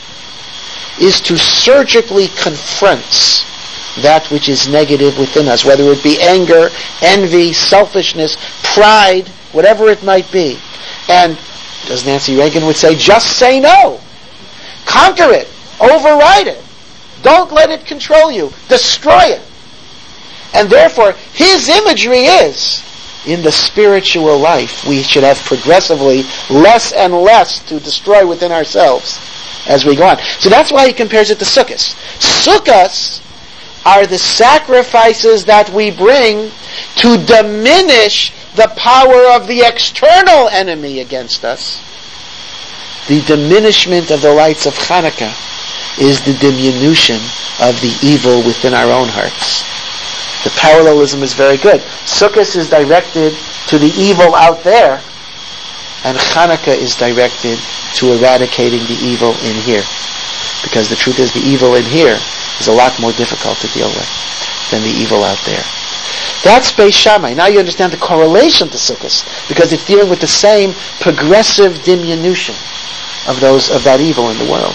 is to surgically confront that which is negative within us, whether it be anger, envy, selfishness, pride, whatever it might be. And, as Nancy Reagan would say, just say no. Conquer it. Override it. Don't let it control you. Destroy it. And therefore, his imagery is, in the spiritual life, we should have progressively less and less to destroy within ourselves as we go on. So that's why he compares it to Sukkos. Sukkos are the sacrifices that we bring to diminish the power of the external enemy against us. The diminishment of the lights of Hanukkah is the diminution of the evil within our own hearts. The parallelism is very good. Sukkot is directed to the evil out there, and Hanukkah is directed to eradicating the evil in here. Because the truth is, the evil in here is a lot more difficult to deal with than the evil out there. That's Beis Shammai. Now you understand the correlation to Sukkot, because it's dealing with the same progressive diminution of that evil in the world.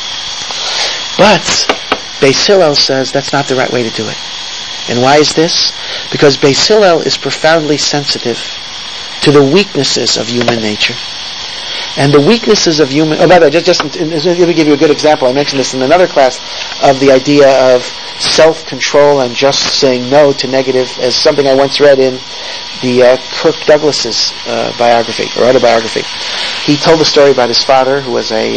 But Beis Hillel says that's not the right way to do it. And why is this? Because Beis Hillel is profoundly sensitive to the weaknesses of human nature. And the weaknesses of human... Oh, by the way, just let me give you a good example. I mentioned this in another class, of the idea of self-control and just saying no to negative, as something I once read in the Kirk Douglas's biography, or autobiography. He told a story about his father, who was a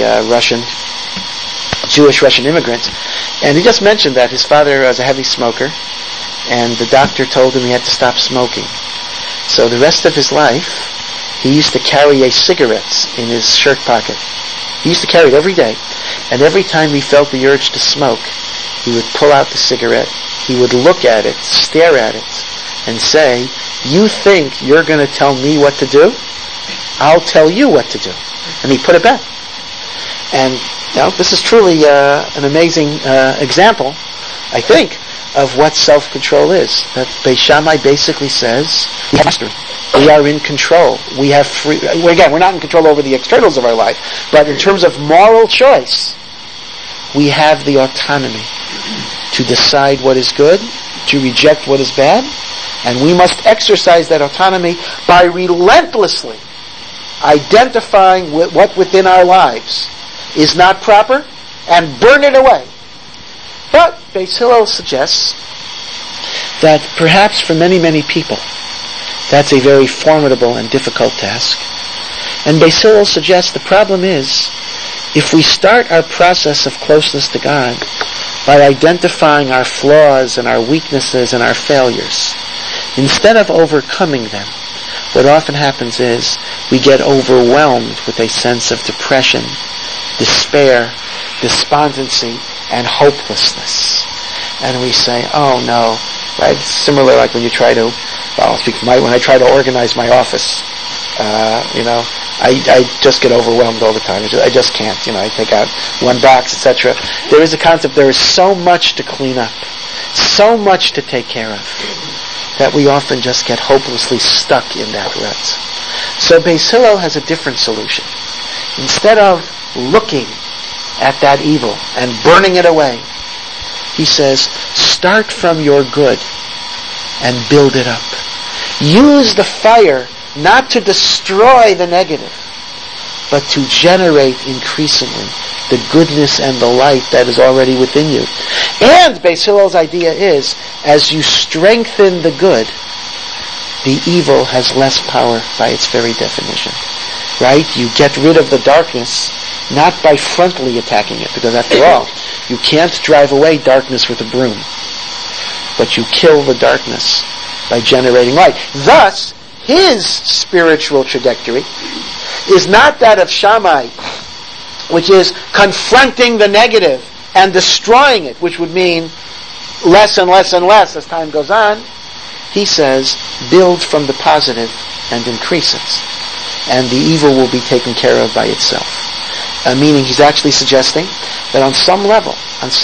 Jewish Russian immigrant, and he just mentioned that his father was a heavy smoker, and the doctor told him he had to stop smoking. So the rest of his life, he used to carry a cigarette in his shirt pocket. He used to carry it every day. And every time he felt the urge to smoke, he would pull out the cigarette, he would look at it, stare at it, and say, "You think you're going to tell me what to do? I'll tell you what to do." And he put it back. And this is truly an amazing example, I think, of what self-control is. That Beis Shammai basically says, we have mastery. We are in control. We have free... Again, we're not in control over the externals of our life, but in terms of moral choice, we have the autonomy to decide what is good, to reject what is bad, and we must exercise that autonomy by relentlessly identifying what within our lives is not proper and burn it away. But Beis Hillel suggests that perhaps for many, many people, that's a very formidable and difficult task. And Beis Hillel suggests the problem is, if we start our process of closeness to God by identifying our flaws and our weaknesses and our failures, instead of overcoming them, what often happens is we get overwhelmed with a sense of depression, despair, despondency, and hopelessness. And we say, "Oh no," right? It's similar like when you try to, when I try to organize my office, I just get overwhelmed all the time. I just can't, I take out one box, etc. There is a concept, there is so much to clean up, so much to take care of, that we often just get hopelessly stuck in that rut. So Beis Hillel has a different solution. Instead of looking at that evil and burning it away, he says, start from your good and build it up. Use the fire not to destroy the negative, but to generate increasingly the goodness and the light that is already within you. And Beis Hillel's idea is, as you strengthen the good, the evil has less power by its very definition. Right? You get rid of the darkness not by frontally attacking it, because after all, you can't drive away darkness with a broom, but you kill the darkness by generating light. Thus, his spiritual trajectory is not that of Shammai, which is confronting the negative and destroying it, which would mean less and less and less as time goes on. He says, build from the positive and increase it, and the evil will be taken care of by itself. Meaning he's actually suggesting that on some level,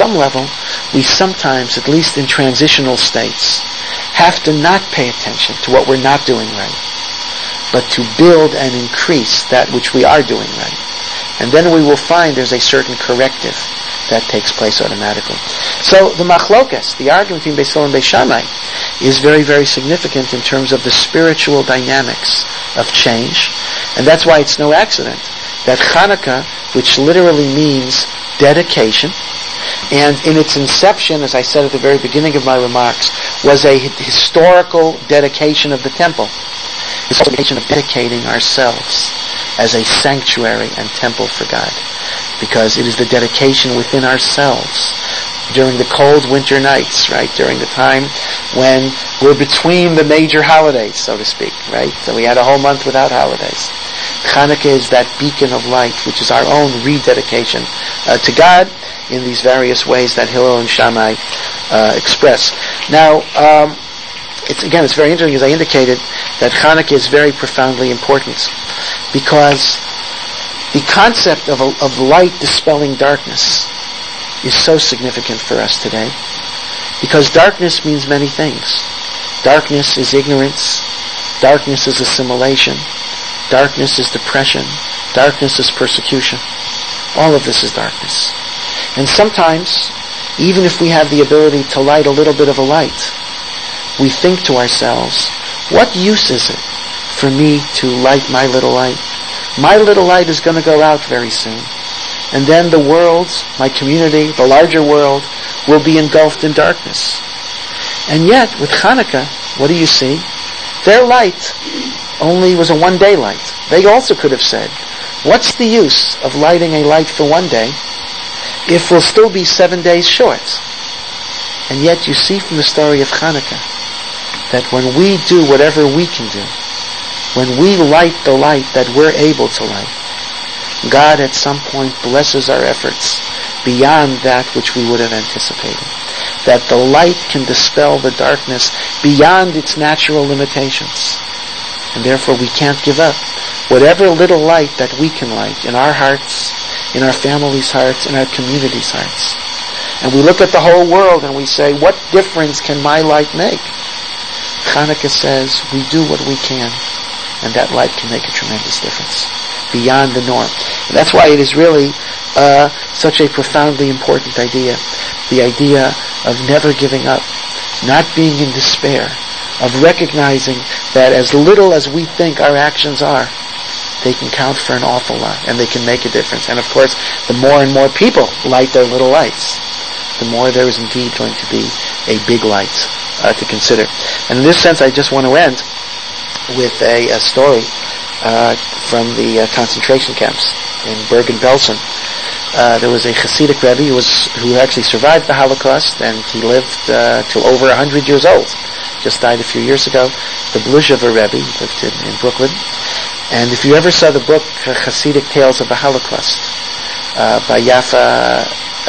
we sometimes, at least in transitional states, have to not pay attention to what we're not doing right, but to build and increase that which we are doing right. And then we will find there's a certain corrective that takes place automatically. So the machlokas, the argument between Beis Hillel and Beis Shammai, is very, very significant in terms of the spiritual dynamics of change. And that's why it's no accident that Hanukkah, which literally means dedication, and in its inception, as I said at the very beginning of my remarks, was a historical dedication of the temple. It's a dedication of dedicating ourselves as a sanctuary and temple for God, because it is the dedication within ourselves during the cold winter nights, right? During the time when we're between the major holidays, so to speak, right? So we had a whole month without holidays. Hanukkah is that beacon of light, which is our own rededication to God in these various ways that Hillel and Shammai express. Now, it's very interesting, as I indicated, that Hanukkah is very profoundly important, because the concept of light dispelling darkness is so significant for us today, because darkness means many things. Darkness is ignorance, darkness is assimilation, darkness is depression, darkness is persecution. All of this is darkness. And sometimes, even if we have the ability to light a little bit of a light, we think to ourselves, what use is it for me to light my little light? My little light is going to go out very soon. And then the world, my community, the larger world, will be engulfed in darkness. And yet, with Hanukkah, what do you see? Their light only was a one-day light. They also could have said, what's the use of lighting a light for one day if we'll still be 7 days short? And yet you see from the story of Hanukkah that when we do whatever we can do, when we light the light that we're able to light, God at some point blesses our efforts beyond that which we would have anticipated. That the light can dispel the darkness beyond its natural limitations. And therefore we can't give up. Whatever little light that we can light in our hearts, in our families' hearts, in our communities' hearts. And we look at the whole world and we say, what difference can my light make? Hanukkah says, we do what we can, and that light can make a tremendous difference, beyond the norm. And that's why it is really such a profoundly important idea. The idea of never giving up, not being in despair, of recognizing that as little as we think our actions are, they can count for an awful lot, and they can make a difference. And of course, the more and more people light their little lights, the more there is indeed going to be a big light to consider. And in this sense, I just want to end with a story from the concentration camps in Bergen-Belsen. There was a Hasidic Rebbe who actually survived the Holocaust, and he lived till over 100 years old. Just died a few years ago. The Bluzhever Rebbe lived in Brooklyn. And if you ever saw the book Hasidic Tales of the Holocaust by Yafa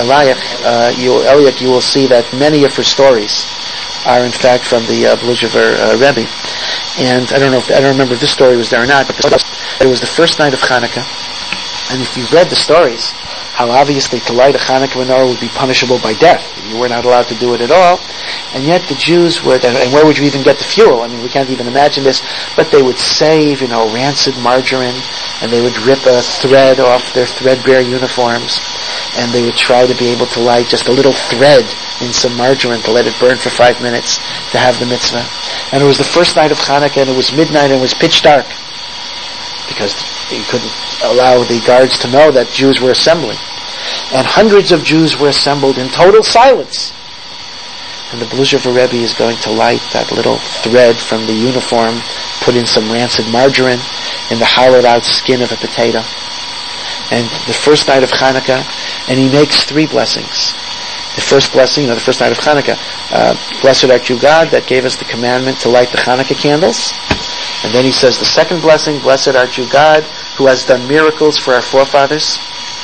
Eliach, you will see that many of her stories are in fact from the Bluzhever Rebbe. And I don't remember if this story was there or not, but it was the first night of Hanukkah. And if you've read the stories, how obviously to light a Hanukkah menorah would be punishable by death. You were not allowed to do it at all. And yet the Jews would, and where would you even get the fuel? I mean, we can't even imagine this, but they would save, rancid margarine, and they would rip a thread off their threadbare uniforms, and they would try to be able to light just a little thread in some margarine to let it burn for 5 minutes to have the mitzvah. And it was the first night of Hanukkah, and it was midnight, and it was pitch dark, because you couldn't allow the guards to know that Jews were assembling. And hundreds of Jews were assembled in total silence. And the Bluzhever Rebbe is going to light that little thread from the uniform, put in some rancid margarine, in the hollowed out skin of a potato. And the first night of Hanukkah, and he makes 3 blessings. The first blessing, the first night of Hanukkah, blessed art you, God, that gave us the commandment to light the Hanukkah candles. And then he says the second blessing, blessed art you, God, who has done miracles for our forefathers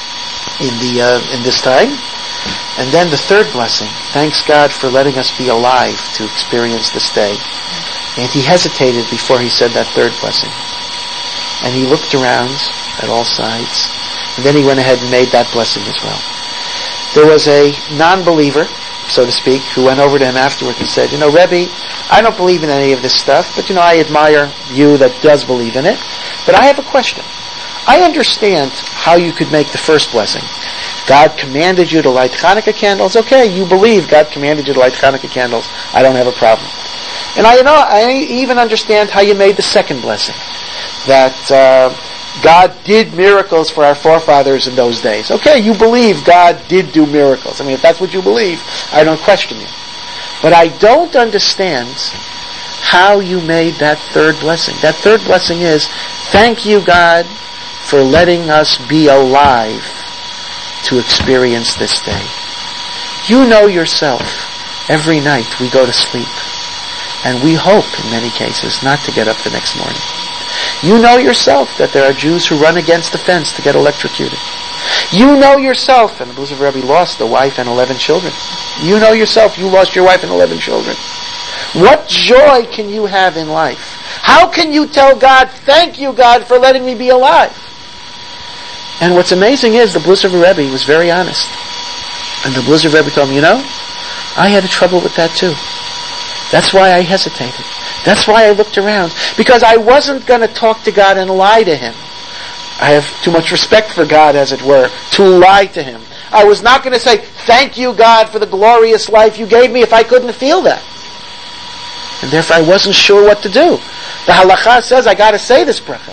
in this time. And then the third blessing, thanks God for letting us be alive to experience this day. And he hesitated before he said that third blessing. And he looked around at all sides, and then he went ahead and made that blessing as well. There was a non-believer, so to speak, who went over to him afterwards and said, Rebbe, I don't believe in any of this stuff, but I admire you that does believe in it. But I have a question. I understand how you could make the first blessing. God commanded you to light Hanukkah candles. Okay, you believe God commanded you to light Hanukkah candles. I don't have a problem. And I even understand how you made the second blessing. That God did miracles for our forefathers in those days. Okay, you believe God did do miracles. I mean, if that's what you believe, I don't question you. But I don't understand how you made that third blessing. That third blessing is, thank you, God, for letting us be alive to experience this day. You know yourself, every night we go to sleep, and we hope, in many cases, not to get up the next morning. You know yourself that there are Jews who run against the fence to get electrocuted. You know yourself, and the Bluzhever Rebbe lost a wife and 11 children. You know yourself, you lost your wife and 11 children. What joy can you have in life? How can you tell God, thank you, God, for letting me be alive? And what's amazing is the Bluser Rebbe was very honest. And the Bluser Rebbe told me, I had trouble with that too. That's why I hesitated. That's why I looked around. Because I wasn't going to talk to God and lie to Him. I have too much respect for God, as it were, to lie to Him. I was not going to say, thank you, God, for the glorious life you gave me if I couldn't feel that. And therefore I wasn't sure what to do. The halakha says I got to say this bracha.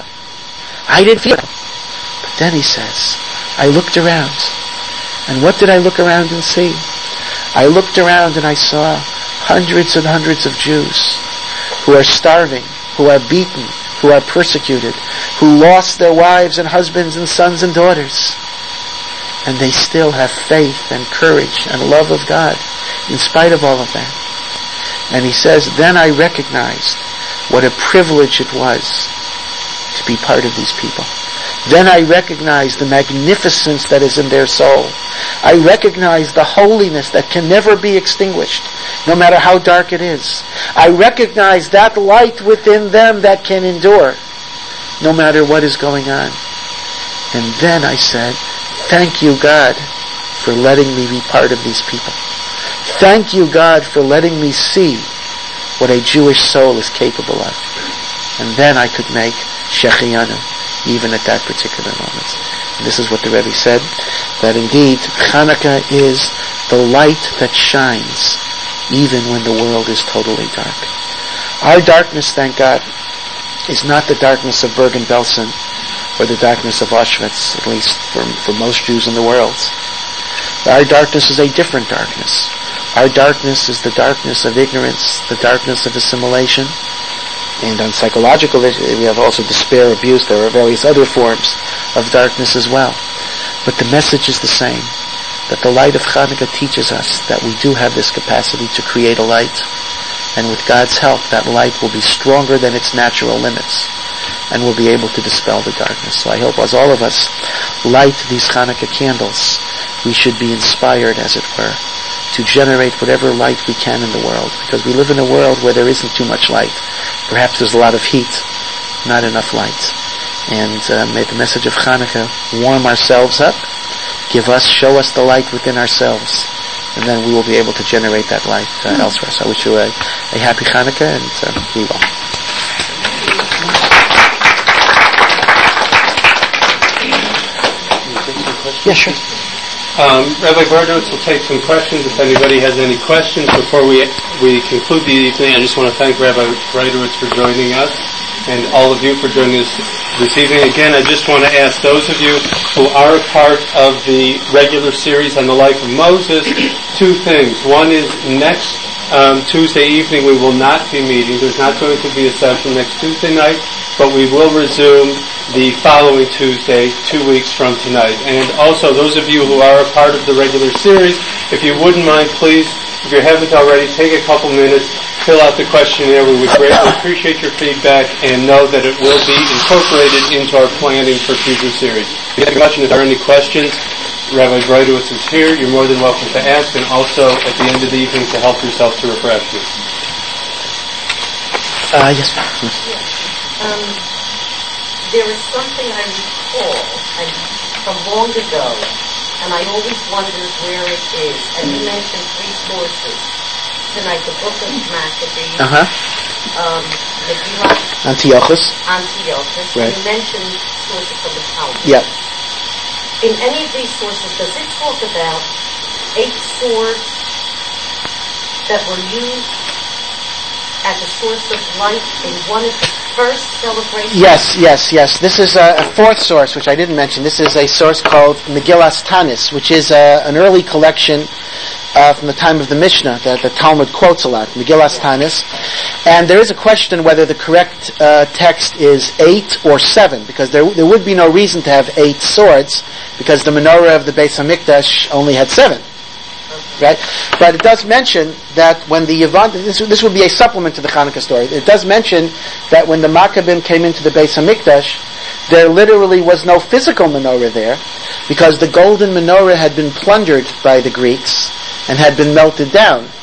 I didn't feel it. But then he says, I looked around. And what did I look around and see? I looked around and I saw hundreds and hundreds of Jews who are starving, who are beaten, who are persecuted, who lost their wives and husbands and sons and daughters. And they still have faith and courage and love of God in spite of all of that. And he says, then I recognized what a privilege it was to be part of these people. Then I recognized the magnificence that is in their soul. I recognized the holiness that can never be extinguished, no matter how dark it is. I recognized that light within them that can endure, no matter what is going on. And then I said, thank you, God, for letting me be part of these people. Thank you, God, for letting me see what a Jewish soul is capable of. And then I could make Shechianu, even at that particular moment. And this is what the Rebbe said, that indeed Chanukah is the light that shines even when the world is totally dark. Our darkness, thank God, is not the darkness of Bergen-Belsen or the darkness of Auschwitz, at least for most Jews in the world. Our darkness is a different darkness. Our darkness is the darkness of ignorance, the darkness of assimilation. And on psychological, we have also despair, abuse. There are various other forms of darkness as well. But the message is the same, that the light of Chanukah teaches us that we do have this capacity to create a light. And with God's help, that light will be stronger than its natural limits and will be able to dispel the darkness. So I hope as all of us light these Chanukah candles, we should be inspired, as it were, to generate whatever light we can in the world. Because we live in a world where there isn't too much light. Perhaps there's a lot of heat, not enough light. And may the message of Chanukah warm ourselves up, show us the light within ourselves, and then we will be able to generate that light elsewhere. So I wish you a happy Chanukah, and be well. Yeah, sure. Rabbi Berdowitz will take some questions if anybody has any questions. Before we conclude the evening, I just want to thank Rabbi Berdowitz for joining us and all of you for joining us this evening. Again, I just want to ask those of you who are a part of the regular series on the life of Moses, two things. One is next Tuesday evening we will not be meeting. There's not going to be a session next Tuesday night, but we will resume the following Tuesday, 2 weeks from tonight. And also, those of you who are a part of the regular series, if you wouldn't mind, please, if you haven't already, take a couple minutes, fill out the questionnaire. We would greatly appreciate your feedback and know that it will be incorporated into our planning for future series. If there are any questions, Rabbi Berdowitz is here. You're more than welcome to ask, and also at the end of the evening to help yourself to refreshments. Yes. There is something I recall from long ago, and I always wondered where it is. And you mentioned 3 sources tonight: the Book of Maccabees, Megillah, Antiochus. Right. You mentioned sources from the Talmud. Yeah. In any of these sources, does it talk about 8 swords that were used as a source of light in one of the first celebrations? Yes. This is a 4th source, which I didn't mention. This is a source called Megillas Tanis, which is an early collection from the time of the Mishnah that the Talmud quotes a lot, Megillas Tanis. And there is a question whether the correct text is 8 or 7, because there would be no reason to have 8 swords, because the menorah of the Beis HaMikdash only had 7. Right? But it does mention that when the Yevon, this would be a supplement to the Chanukah story, it does mention that when the Maccabim came into the Beis HaMikdash, there literally was no physical menorah there, because the golden menorah had been plundered by the Greeks and had been melted down.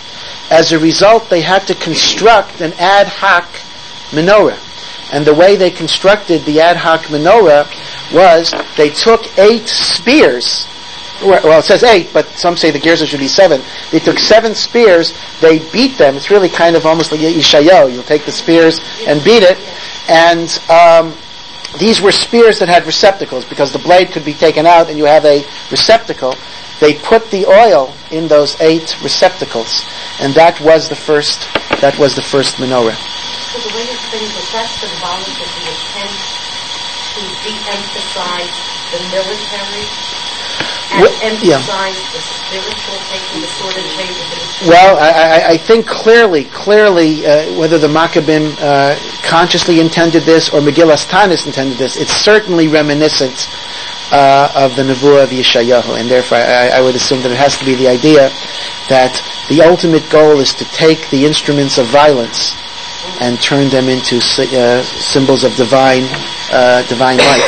as a result, they had to construct an ad hoc menorah. And the way they constructed the ad hoc menorah was they took 8 spears. Well, it says 8, but some say the gears should be 7. They took 7 spears, they beat them. It's really kind of almost like Ishayo. You'll take the spears and beat it. And these were spears that had receptacles, because the blade could be taken out and you have a receptacle. They put the oil in those 8 receptacles, and that was the first menorah. So the way it's been, was that symbolic of the attempt to de-emphasize the military and emphasize the spiritual, taking the sword and change of it? Well, I think clearly, whether the Maccabim consciously intended this or Megillas Tanis intended this, it's certainly reminiscent of the Nevuah of Yeshayahu, and therefore I would assume that it has to be the idea that the ultimate goal is to take the instruments of violence and turn them into symbols of divine light.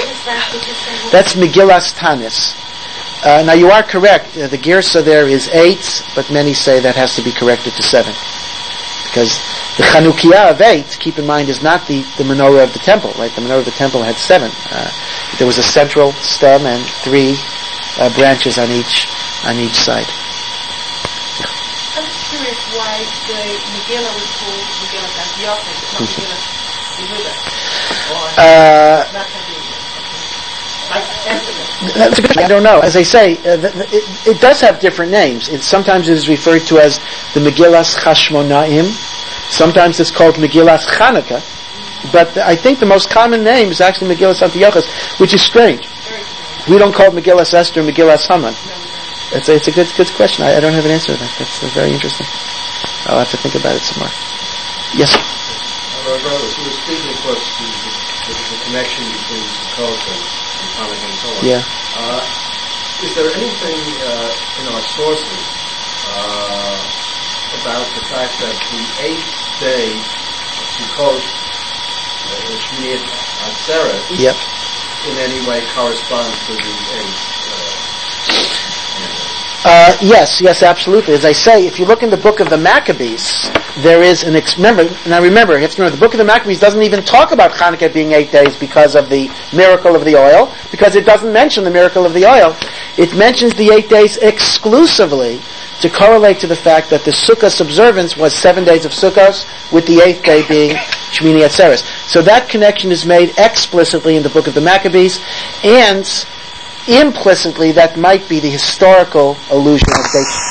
That's Megillas Tanis. Now you are correct. The Girsa there is 8, but many say that has to be corrected to 7, because the Chanukiah of 8, keep in mind, is not the menorah of the temple. Right? The menorah of the temple had 7. There was a central stem and 3 branches on each side. I'm just curious why the Megillah was called Megillah Antiochus, not Megillah Yehuda, or Maccabees. That's a good question. I don't know. As I say, it does have different names. Sometimes it is referred to as the Megillas Chashmonaim. Sometimes it's called Megillas Chanukah. But I think the most common name is actually Megillas Antiochus, which is strange. We don't call it Megillas Esther, Megillas Haman. It's a good question. I don't have an answer to that. That's very interesting. I'll have to think about it some more. Yes? Brother, you were speaking, of course, the connection between Sukkot and Hanukkah and so on. Yeah. Is there anything in our sources about the fact that the 8th day of Sukkot, Shmini Atzeret, yep, in any way corresponds to the 8th? Yes, absolutely. As I say, if you look in the book of the Maccabees, there is an remember, you have to remember, the book of the Maccabees doesn't even talk about Hanukkah being 8 days because of the miracle of the oil, because it doesn't mention the miracle of the oil. It mentions the 8 days exclusively to correlate to the fact that the Sukkot observance was 7 days of Sukkot, with the 8th day being Shmini Atzeres. So that connection is made explicitly in the book of the Maccabees, and implicitly that might be the historical allusion of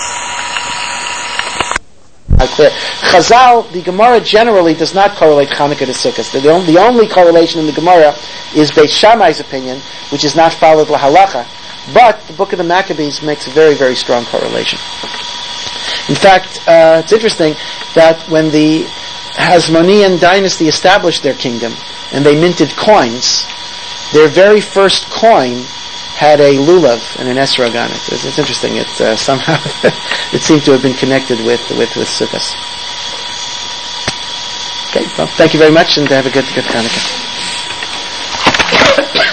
clear. Chazal, the Gemara generally does not correlate Chanukah to Sukkot. The only correlation in the Gemara is Beit Shammai's opinion, which is not followed lahalacha. But the book of the Maccabees makes a very, very strong correlation. In fact, it's interesting that when the Hasmonean dynasty established their kingdom and they minted coins, their very first coin had a lulav and an esrog on it. It's interesting. It somehow it seemed to have been connected with Sukkot. Okay, well, thank you very much, and have a good Hanukkah.